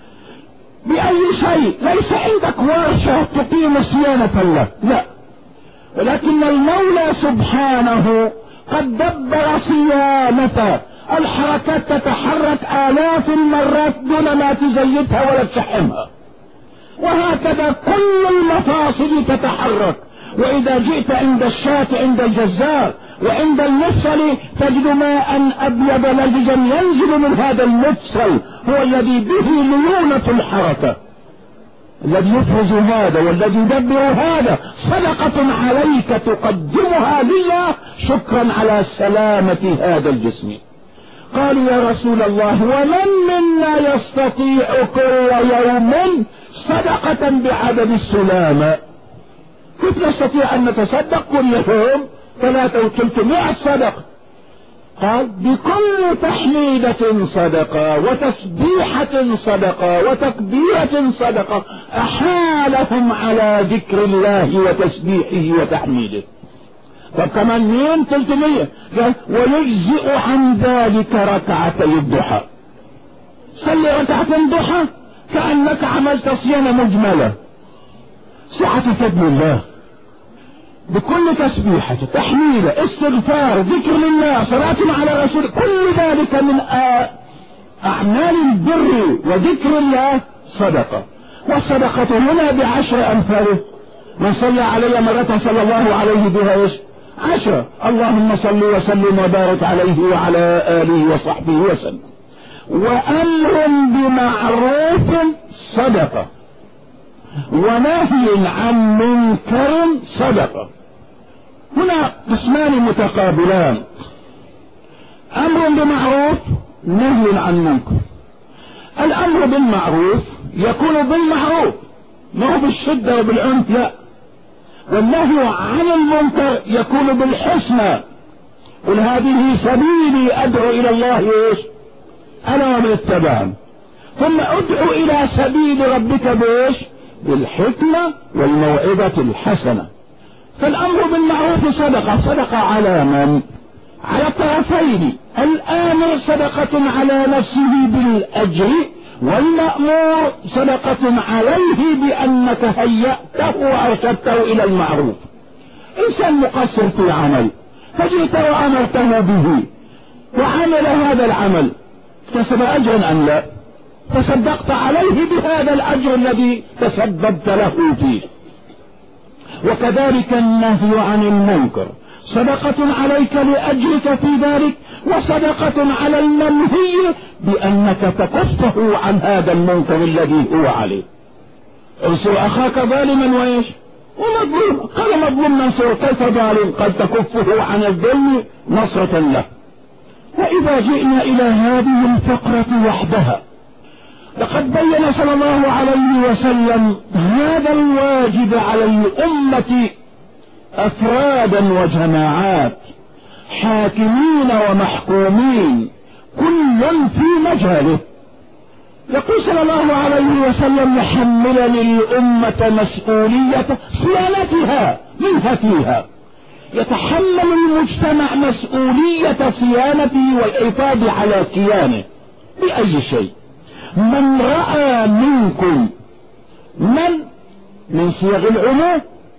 بأي شيء. ليس عندك ورشة تقيم صيانة له، لا، ولكن المولى سبحانه قد دبر صيانته. الحركات تتحرك آلاف المرات دون ما تزيدها ولا تشحمها، وهكذا كل المفاصل تتحرك. وإذا جئت عند الشاة عند الجزار وعند المفصل تجد ماء أبيض لزجا ينزل من هذا المفصل، هو الذي به ليونة الحركة، الذي يفرز هذا والذي يدبر هذا. صدقة عليك تقدمها لله شكرا على سلامة هذا الجسم. قالوا يا رسول الله ومن منا يستطيع كل يوم صدقة بعدد السلامة؟ كيف نستطيع ان نتصدق كل يوم ثلاثة وثلاثمائة صدقة؟ قال بكل تحميدة صدقة وتسبيحة صدقة وتكبيرة صدقة. احالهم على ذكر الله وتسبيحه وتحميده. طب كمان مين؟ ثلاثمائة. قال ويجزئ عن ذلك ركعتي الضحى. صلي ركعتين ضحى كأنك عملت صيانة مجملة. سعة فضل الله بكل تسبيحة تحميدة استغفار ذكر لله صلاة على رسول، كل ذلك من اعمال البر وذكر الله صدقة. والصدقة هنا بعشر امثاله. من صلى علي مرة صلى الله عليه بها ايش؟ عشرة. اللهم صل وسلم وبارك عليه وعلى آله وصحبه وسلم. وأمر بمعروف صدقة، ونهي عن منكر صدقة. هنا قسمان متقابلان، أمر بمعروف، نهي عن منكر. الأمر بالمعروف يكون بالمعروف، ما هو بالشدة وبالعنف، لا. والنهي عن المنكر يكون بالحسنى، قل هذه سبيلي أدعو إلى الله إيش؟ أنا ومن اتبعني. ثم أدعو إلى سبيل ربك بإيش؟ بالحكمة والموعظة الحسنة. فالأمر بالمعروف صدقة، صدقة على من؟ على الطرفين، الآمر صدقة على نفسه بالأجر، والمأمور صدقة عليه بأنك هيأته وأرشدته إلى المعروف. إنسان مقصر في عمل فجئت وأمرته به وعمل هذا العمل، اكتسب أجرا أم لا؟ تصدقت عليه بهذا الأجر الذي تسببت له فيه. وكذلك النهي عن المنكر صدقة عليك لأجرك في ذلك، وصدقة على المنهي بأنك تكفه عن هذا المنكر الذي هو عليه. انصر أخاك ظالما وإيش؟ ومظلوم. قال مظلوم ننصر، كيف ظالم؟ قد تكفه عن الظلم نصرة له. وإذا جئنا إلى هذه الفقرة وحدها، لقد بين صلى الله عليه وسلم هذا الواجب على الأمة أفرادا وجماعات، حاكمين ومحكومين، كل في مجاله. يقول صلى الله عليه وسلم يحملني الأمة مسؤولية صيانتها منها فيها. يتحمل المجتمع مسؤولية صيانته والحفاظ على كيانه بأي شيء. من رأى منكم، من من صيغ العموم،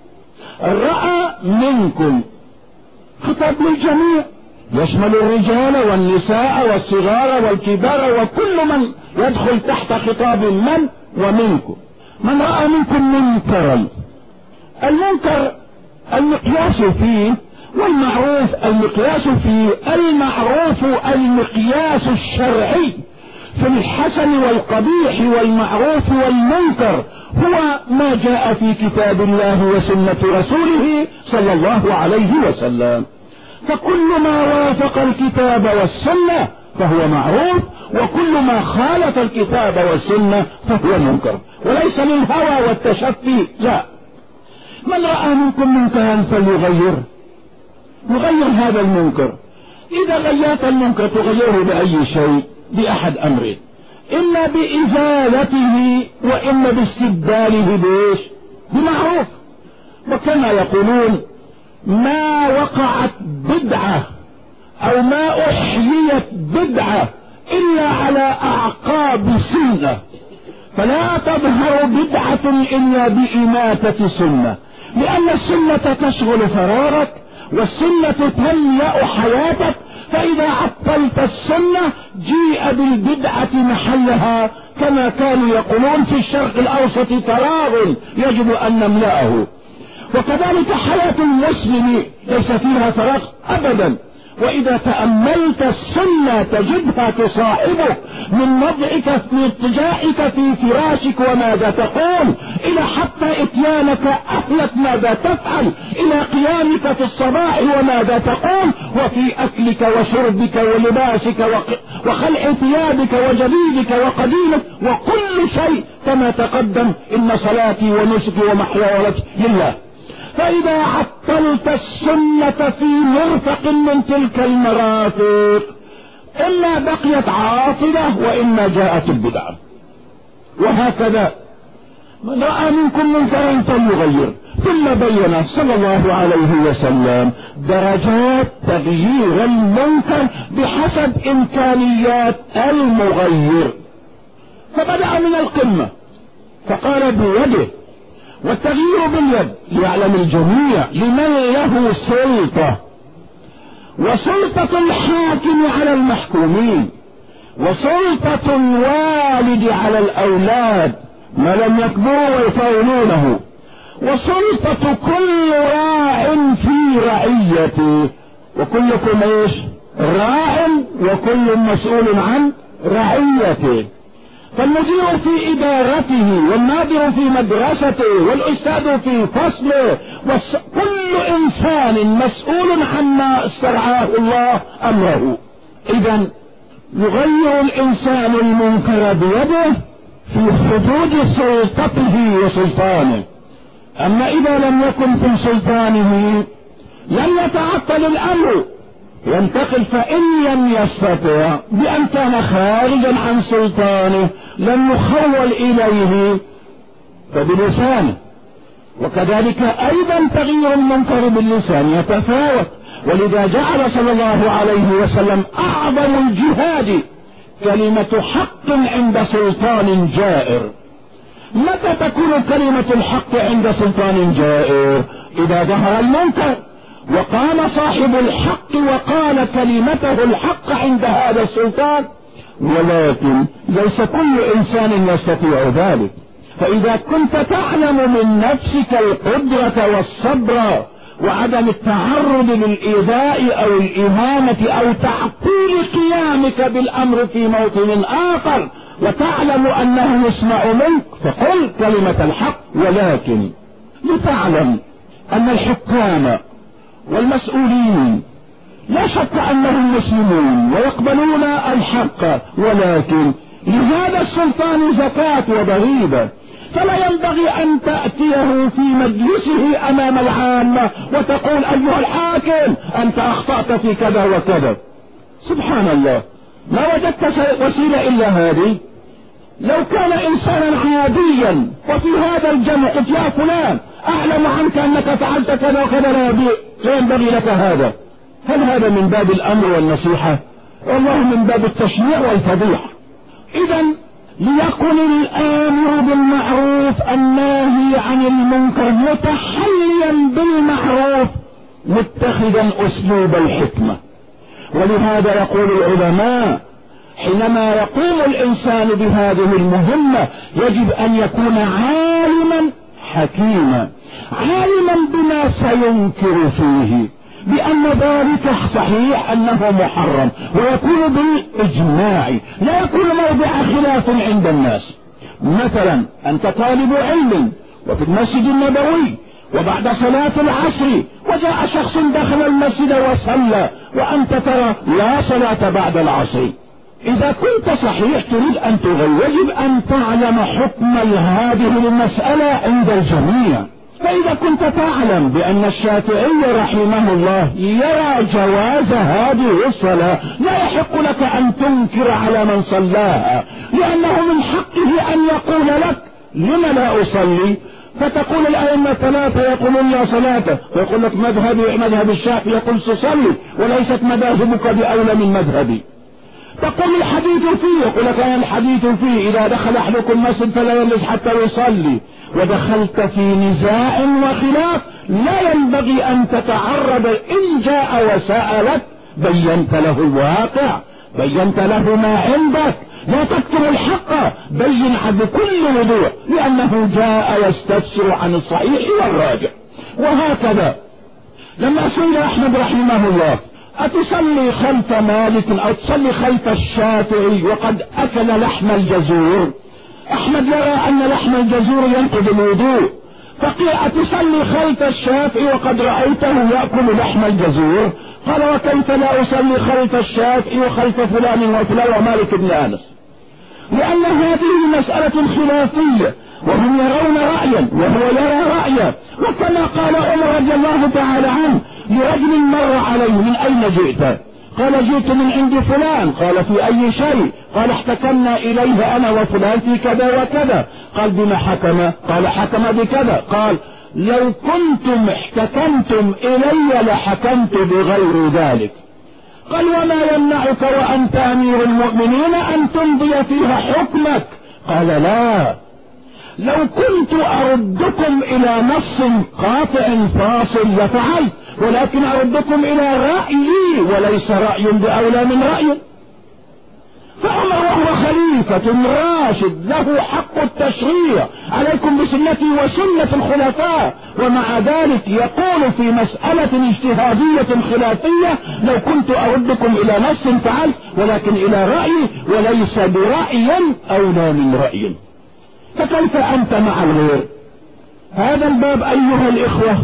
رأى منكم خطاب للجميع، يشمل الرجال والنساء والصغار والكبار وكل من يدخل تحت خطاب من ومنكم. من رأى منكم منكرا، المنكر المقياس فيه والمعروف المقياس فيه. المعروف المقياس الشرعي في الحسن والقبيح والمعروف والمنكر هو ما جاء في كتاب الله وسنة رسوله صلى الله عليه وسلم. فكل ما وافق الكتاب والسنة فهو معروف، وكل ما خالف الكتاب والسنة فهو منكر، وليس للهوى والتشفي، لا. من رأى منكم منكرا فليغير، يغير هذا المنكر. إذا غيرت المنكر تغيره بأي شيء؟ بأحد أمرين، إما بإزالته وإما باستبداله بإيش؟ بمعروف. وكما يقولون ما وقعت بدعة أو ما أحييت بدعة إلا على أعقاب سنة، فلا تظهر بدعة إلا بإماتة سنة، لأن السنة تشغل فراغك والسنة تملأ حياتك. فإذا عطلت السنة جيء بالبدعة محلها، كما كانوا يقولون في الشرق الأوسط فراغ يجب أن نملأه. وكذلك حياة المسلم ليس فيها فراغ أبدا. وإذا تأملت السنة تجدها تصاحبك من وضعك من اضطجاعك في فراشك وماذا تقول، إلى حتى إتيانك أهلك ماذا تفعل، إلى قيامك في الصباح وماذا تقول، وفي أكلك وشربك ولباسك وخلع ثيابك وجديدك وقديمك وكل شيء كما تقدم. إن صلاتي ونسكي ومحياي ولك لله. فإذا عطلت السنة في مرفق من تلك المرافق إما بقيت عاطلة وإما جاءت البدعة. وهكذا من رأى منكم منكرا فليغير. ثم بين صلى الله عليه وسلم درجات تغيير المنكر بحسب إمكانيات المغير. فبدأ من القمة فقال بيده، والتغيير باليد ليعلم الجميع لمن له سلطة، وسلطة الحاكم على المحكومين، وسلطة الوالد على الأولاد ما لم يكبروا ويفاولونه، وسلطة كل راع في رعيته. وكلكم ايش؟ راع وكل مسؤول عن رعيته. فالمدير في إدارته، والناظر في مدرسته، والأستاذ في فصله، كل إنسان مسؤول عما استرعاه الله أمره. إذن يغير الإنسان المنكر بيده في حدود سلطته وسلطانه. أما إذا لم يكن في سلطانه لن يتعطل الأمر، ينتقل. فإن لم يستطع بأن كان خارجا عن سلطانه لم يخول إليه فبلسانه. وكذلك أيضا تغيير المنكر باللسان يتفاوت. ولذا جعل صلى الله عليه وسلم أعظم الجهاد كلمة حق عند سلطان جائر. متى تكون كلمة الحق عند سلطان جائر؟ إذا ظهر المنكر وقام صاحب الحق وقال كلمته الحق عند هذا السلطان. ولكن ليس كل إنسان يستطيع ذلك. فإذا كنت تعلم من نفسك القدرة والصبر وعدم التعرض للإيذاء أو الإهانة أو تعطيل قيامك بالأمر في موطن آخر، وتعلم أنه يسمع منك، فقل كلمة الحق. ولكن لتعلم أن الحكام والمسؤولين لا شك أنهم مسلمون ويقبلون الحق، ولكن لهذا السلطان زكاة وضريبة، فلا ينبغي أن تأتيه في مجلسه أمام العامة وتقول أيها الحاكم أنت أخطأت في كذا وكذا. سبحان الله، ما وجدت وسيلة إلا هذه. لو كان إنسانا عاديا وفي هذا الجمع قلت يا فلان أعلم عنك أنك فعلت كذا وكذا لا ينبغي لك هذا، هل هذا من باب الأمر والنصيحة؟ والله من باب التشنيع والفضيحة. إذن ليكن الآمر بالمعروف الناهي عن المنكر متحليا بالمعروف متخذا أسلوب الحكمة. ولهذا يقول العلماء حينما يقوم الإنسان بهذه المهمة يجب أن يكون عالما حكيما، عالما بما سينكر فيه، بأن ذلك صحيح أنه محرم، ويكون بالإجماع، لا يكون موضع خلاف عند الناس. مثلا أنت طالب علم وفي المسجد النبوي وبعد صلاة العصر وجاء شخص دخل المسجد وصلى وأنت ترى لا صلاة بعد العصر. إذا كنت صحيح تريد أن تغير يجب أن تعلم حكم هذه المسألة عند الجميع. فإذا كنت تعلم بأن الشافعي رحمه الله يرى جواز هذه الصلاة لا يحق لك أن تنكر على من صلاها، لأنه من حقه أن يقول لك لما لا أصلي، فتقول الأئمة ثلاثة يقولون لا صلاة، ويقول لك مذهبي مذهب الشافعي يقول تصلي وليست مذاهبك بأولى من مذهبي. تقول الحديث فيه، يقول لك أنا الحديث فيه إذا دخل أحدكم المسجد فلا يجلس حتى يصلي. ودخلت في نزاع وخلاف لا ينبغي أن تتعرض. إن جاء وسألك بينت له الواقع، بينت له ما عندك، لا تكتم الحق، بين بكل وضوح، لأنه جاء يستفسر عن الصحيح والراجع. وهكذا لما سئل أحمد رحمه الله أتصلي خلف مالك أو تصلي خلف الشافعي وقد أكل لحم الجزور، أحمد يرى أن لحم الجزور ينقض الوضوء، فقيل أتصلي خلف الشافعي وقد رأيته يأكل لحم الجزور؟ قال وكيف لا أصلي خلف الشافعي وخلف فلان وفلان ومالك بن أنس؟ لأن هذه مسألة خلافية وهم يرون رأيا وهو يرى رأيا. وكما قال عمر رضي الله تعالى عنه لرجل مر عليه من أين جئت؟ قال جئت من عند فلان. قال في أي شيء؟ قال احتكمنا إليه أنا وفلان في كذا وكذا. قال بما حكم؟ قال حكم بكذا. قال لو كنتم احتكمتم إلي لحكمت بغير ذلك. قال وما يمنعك وأنت أمير المؤمنين أن تمضي فيها حكمك؟ قال لا، لو كنت أردكم إلى نص قاطع فاصل لفعلت، ولكن أردكم إلى رأيي وليس رأي بأولى من رأي. فعمر وهو خليفة راشد له حق التشريع، عليكم بسنتي وسنة الخلفاء، ومع ذلك يقول في مسألة اجتهادية خلافية لو كنت أردكم إلى نص فعلت، ولكن إلى رأي وليس برأي أولى من رأي. فكيف أنت مع الغير؟ هذا الباب أيها الإخوة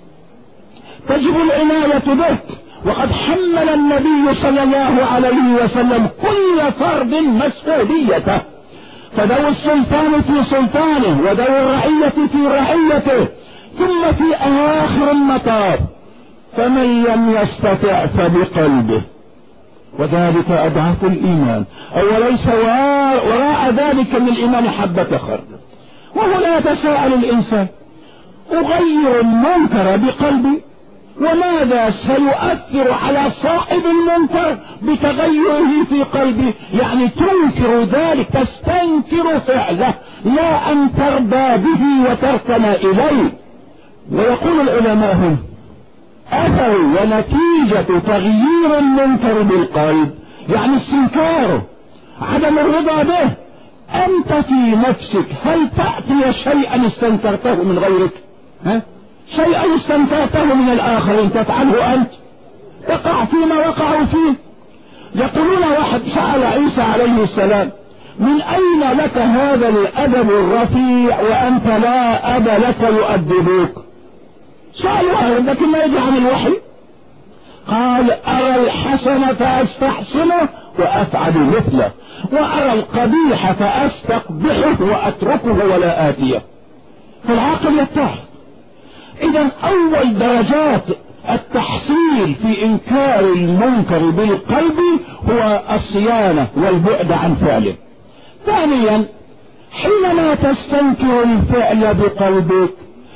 تجب العناية به، وقد حمل النبي صلى الله عليه وسلم كل فرد مسؤوليته، فذو السلطان في سلطانه وذو الرعية في رعيته، ثم في آخر المطاف فمن لم يستطع فبقلبه، وذلك أضعف الإيمان، أو ليس وراء ذلك من الإيمان حبة خردل. وهنا يتساءل الإنسان: أغير المنكر بقلبي، وماذا سيؤثر على صاحب المنكر بتغيره في قلبي؟ يعني تنكر ذلك، تستنكر فعله، لا أن ترضى به وتركن إليه. ويقول العلماء هم أثر ونتيجة تغيير المنكر بالقلب يعني استنكاره، عدم الرضا به. أنت في نفسك هل تأتي شيئا استنكرته من غيرك؟ ها؟ شيئا استنكرته من الآخرين تفعله أنت، تقع فيما وقعوا فيه. يقولون واحد سأل عيسى عليه السلام: من أين لك هذا الأدب الرفيع وأنت لا أب لك يؤدبوك؟ سأل واحد لكن ما يجي عن الوحي. قال: أرى الحسن فأستحسنه وأفعل مثله، وأرى القبيح فأستقبحه وأتركه ولا آتيه. فالعاقل يتحد. إذا أول درجات التحصيل في إنكار المنكر بالقلب هو الصيانة والبعد عن فعله. ثانيا، حينما تستنكر الفعل بقلبك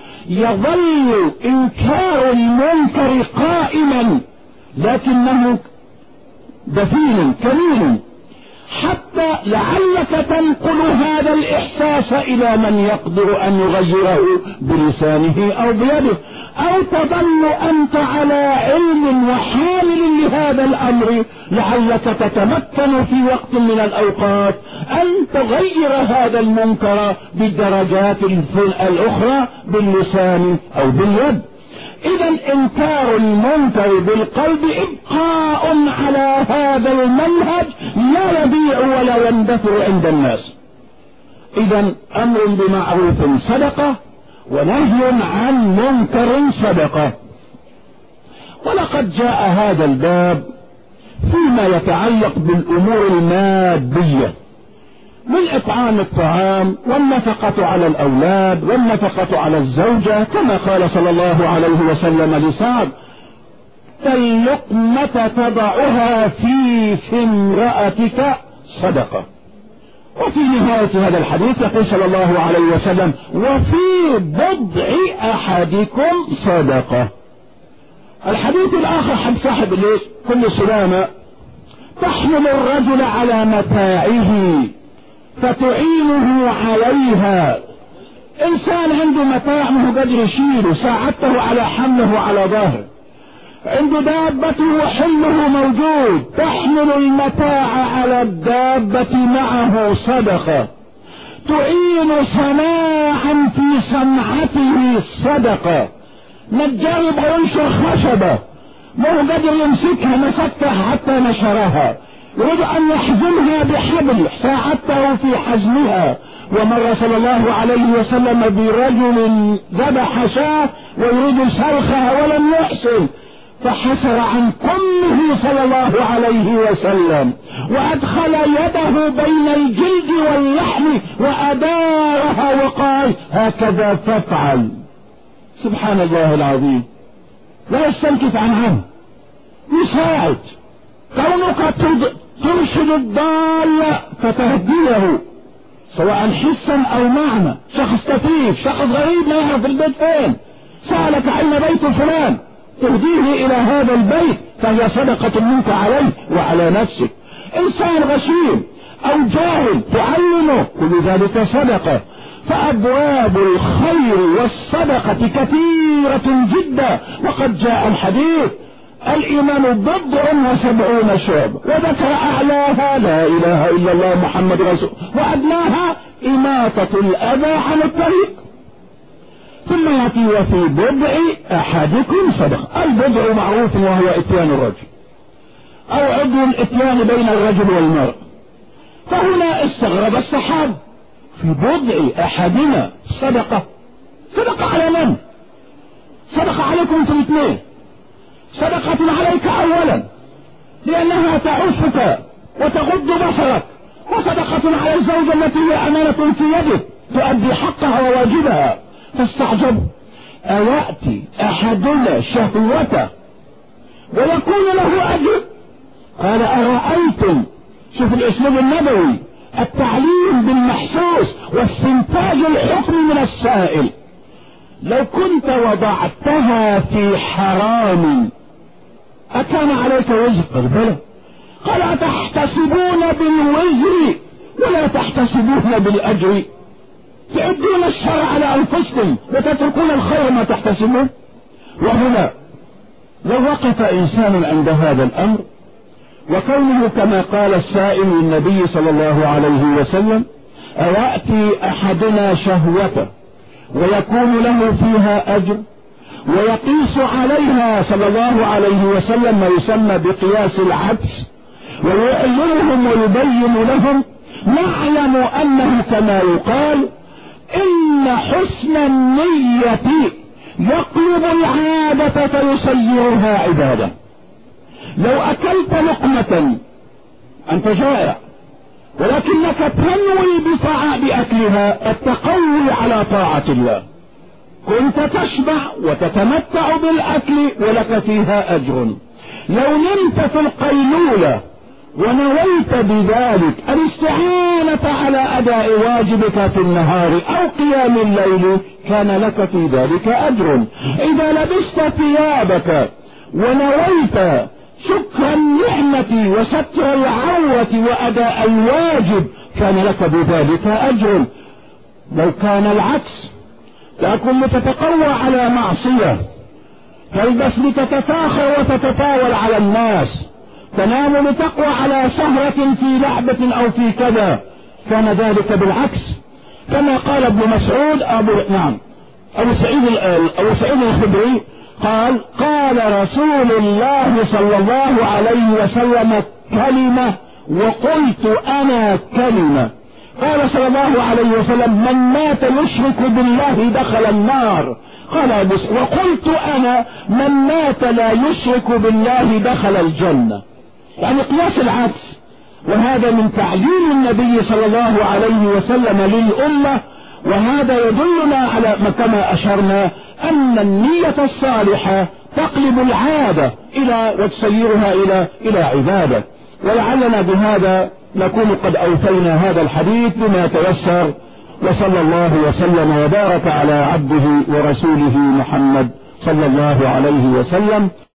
يظل إنكار المنكر قائما لكنه دفين كمين، حتى لعلك تنقل هذا الإحساس إلى من يقدر أن يغيره بلسانه أو بيده، أو تظل أنت على علم وحامل لهذا الأمر، لعلك تتمكن في وقت من الأوقات أن تغير هذا المنكر بالدرجات الأخرى باللسان أو باليد. إذا إنكار المنكر بالقلب إبقاء على هذا المنهج لا يبيع ولا يندثر عند الناس. إذا أمر بمعروف صدقة، ونهي عن منكر صدقة. ولقد جاء هذا الباب فيما يتعلق بالأمور المادية من إطعام الطعام والنفقة على الأولاد والنفقة على الزوجة، كما قال صلى الله عليه وسلم لسعد: اللقمة تضعها في في امرأتك صدقة. وفي نهاية هذا الحديث يقول صلى الله عليه وسلم: وفي بضع أحدكم صدقة. الحديث الآخر حد صاحب ليش كل سلامة تحمل الرجل على متاعه فتعينه عليها. إنسان عنده متاع مه قدر يشيله، ساعدته على حمله على ظهره، عنده دابته وحمله موجود، تحمل المتاع على الدابة معه صدقة، تعين صناعا في صنعته صدقة. نجار يبغى ينشر خشبة مه قدر يمسكها، مسكها حتى نشرها، يريد أن يحزمها بحبل، ساعدته في حزمها. ومر صلى الله عليه وسلم برجل ذبح شاة ويريد سلخها ولم يحسن، فحسر عن كمه صلى الله عليه وسلم وأدخل يده بين الجلد واللحم وأدارها وقال: هكذا تفعل. سبحان الله العظيم، لا يستنكف عن عنه، يساعد. كونك ترشد الضال فتهديه سواء حسا أو معنى. شخص كفيف، شخص غريب لا يعرف البيت فين، سألك أين بيت فلان، تهديه إلى هذا البيت، فهي صدقة منك عليه وعلى نفسك. إنسان غشيم أو جاهل تعلمه، كل ذلك صدقة. فأبواب الخير والصدقة كثيرة جدا، وقد جاء الحديث: الإيمان بضع وسبعون شعب، وذكر أعلاها لا إله إلا الله محمد رسول، وأدناها إماطة الأذى عن الطريق. ثم يأتي وفي بضع أحدكم صدقة. البضع معروف وهو إتيان الرجل أو عضو الإتيان بين الرجل والمرء. فهنا استغرب الصحابة في بضع أحدنا صدقة. صدقة على من؟ صدقة عليكم في الاثنين. صدقة عليك أولا لأنها تعوشك وتغض بصرك، وصدقة على الزوجة التي هي أمانة في يدك تؤدي حقها وواجبها. فاستعجب أيأتي أحدنا شهوته ويكون له أجر؟ قال أرأيتم، شوف الأسلوب النبوي، التعليم بالمحسوس واستنتاج الحكم من السائل. لو كنت وضعتها في حرام أكان عليك وزر؟ بلى. قال أتحتسبون بالوزر ولا تحتسبون بالأجر؟ تعدون الشر على أنفسكم وتتركون الخير ما تحتسبون. وهنا لو وقف إنسان عند هذا الأمر، وكونه كما قال السائل للنبي صلى الله عليه وسلم أيأتي أحدنا شهوته ويكون له فيها أجر، ويقيس عليها صلى الله عليه وسلم ما يسمى بقياس العكس، ويعلمهم ويبين لهم، نعلم أنه كما يقال إن حسن النية يقلب العادة فيصيرها عبادة. لو أكلت لقمة أنت جائع ولكنك تنوي بأكلها التقوي على طاعة الله، كنت تشبع وتتمتع بالأكل ولك فيها أجر. لو نمت في القيلولة ونويت بذلك الاستعانة على أداء واجبك في النهار أو قيام الليل كان لك في ذلك أجر. إذا لبست ثيابك ونويت شكر النعمة وستر العورة وأداء الواجب كان لك بذلك أجر. لو كان العكس، تكن لتتقوى على معصية، تلبس لتتفاخر وتتطاول على الناس، تنام لتقوى على سهرة في لعبة أو في كذا، كان ذلك بالعكس. كما قال ابن مسعود أبو نعم أبو سعيد أبو سعيد الخدري قال قال رسول الله صلى الله عليه وسلم كلمة وقلت أنا كلمة. قال صلى الله عليه وسلم من مات يشرك بالله دخل النار. قال وقلت أنا من مات لا يشرك بالله دخل الجنة. يعني قياس العكس. وهذا من تعليم النبي صلى الله عليه وسلم للأمة، وهذا يدلنا على كما أشرنا أن النية الصالحة تقلب العادة إلى وتسيرها إلى إلى عبادة. ولعلنا بهذا نكون قد أوفينا هذا الحديث بما تيسر، وصلى الله وسلم وبارك على عبده ورسوله محمد صلى الله عليه وسلم.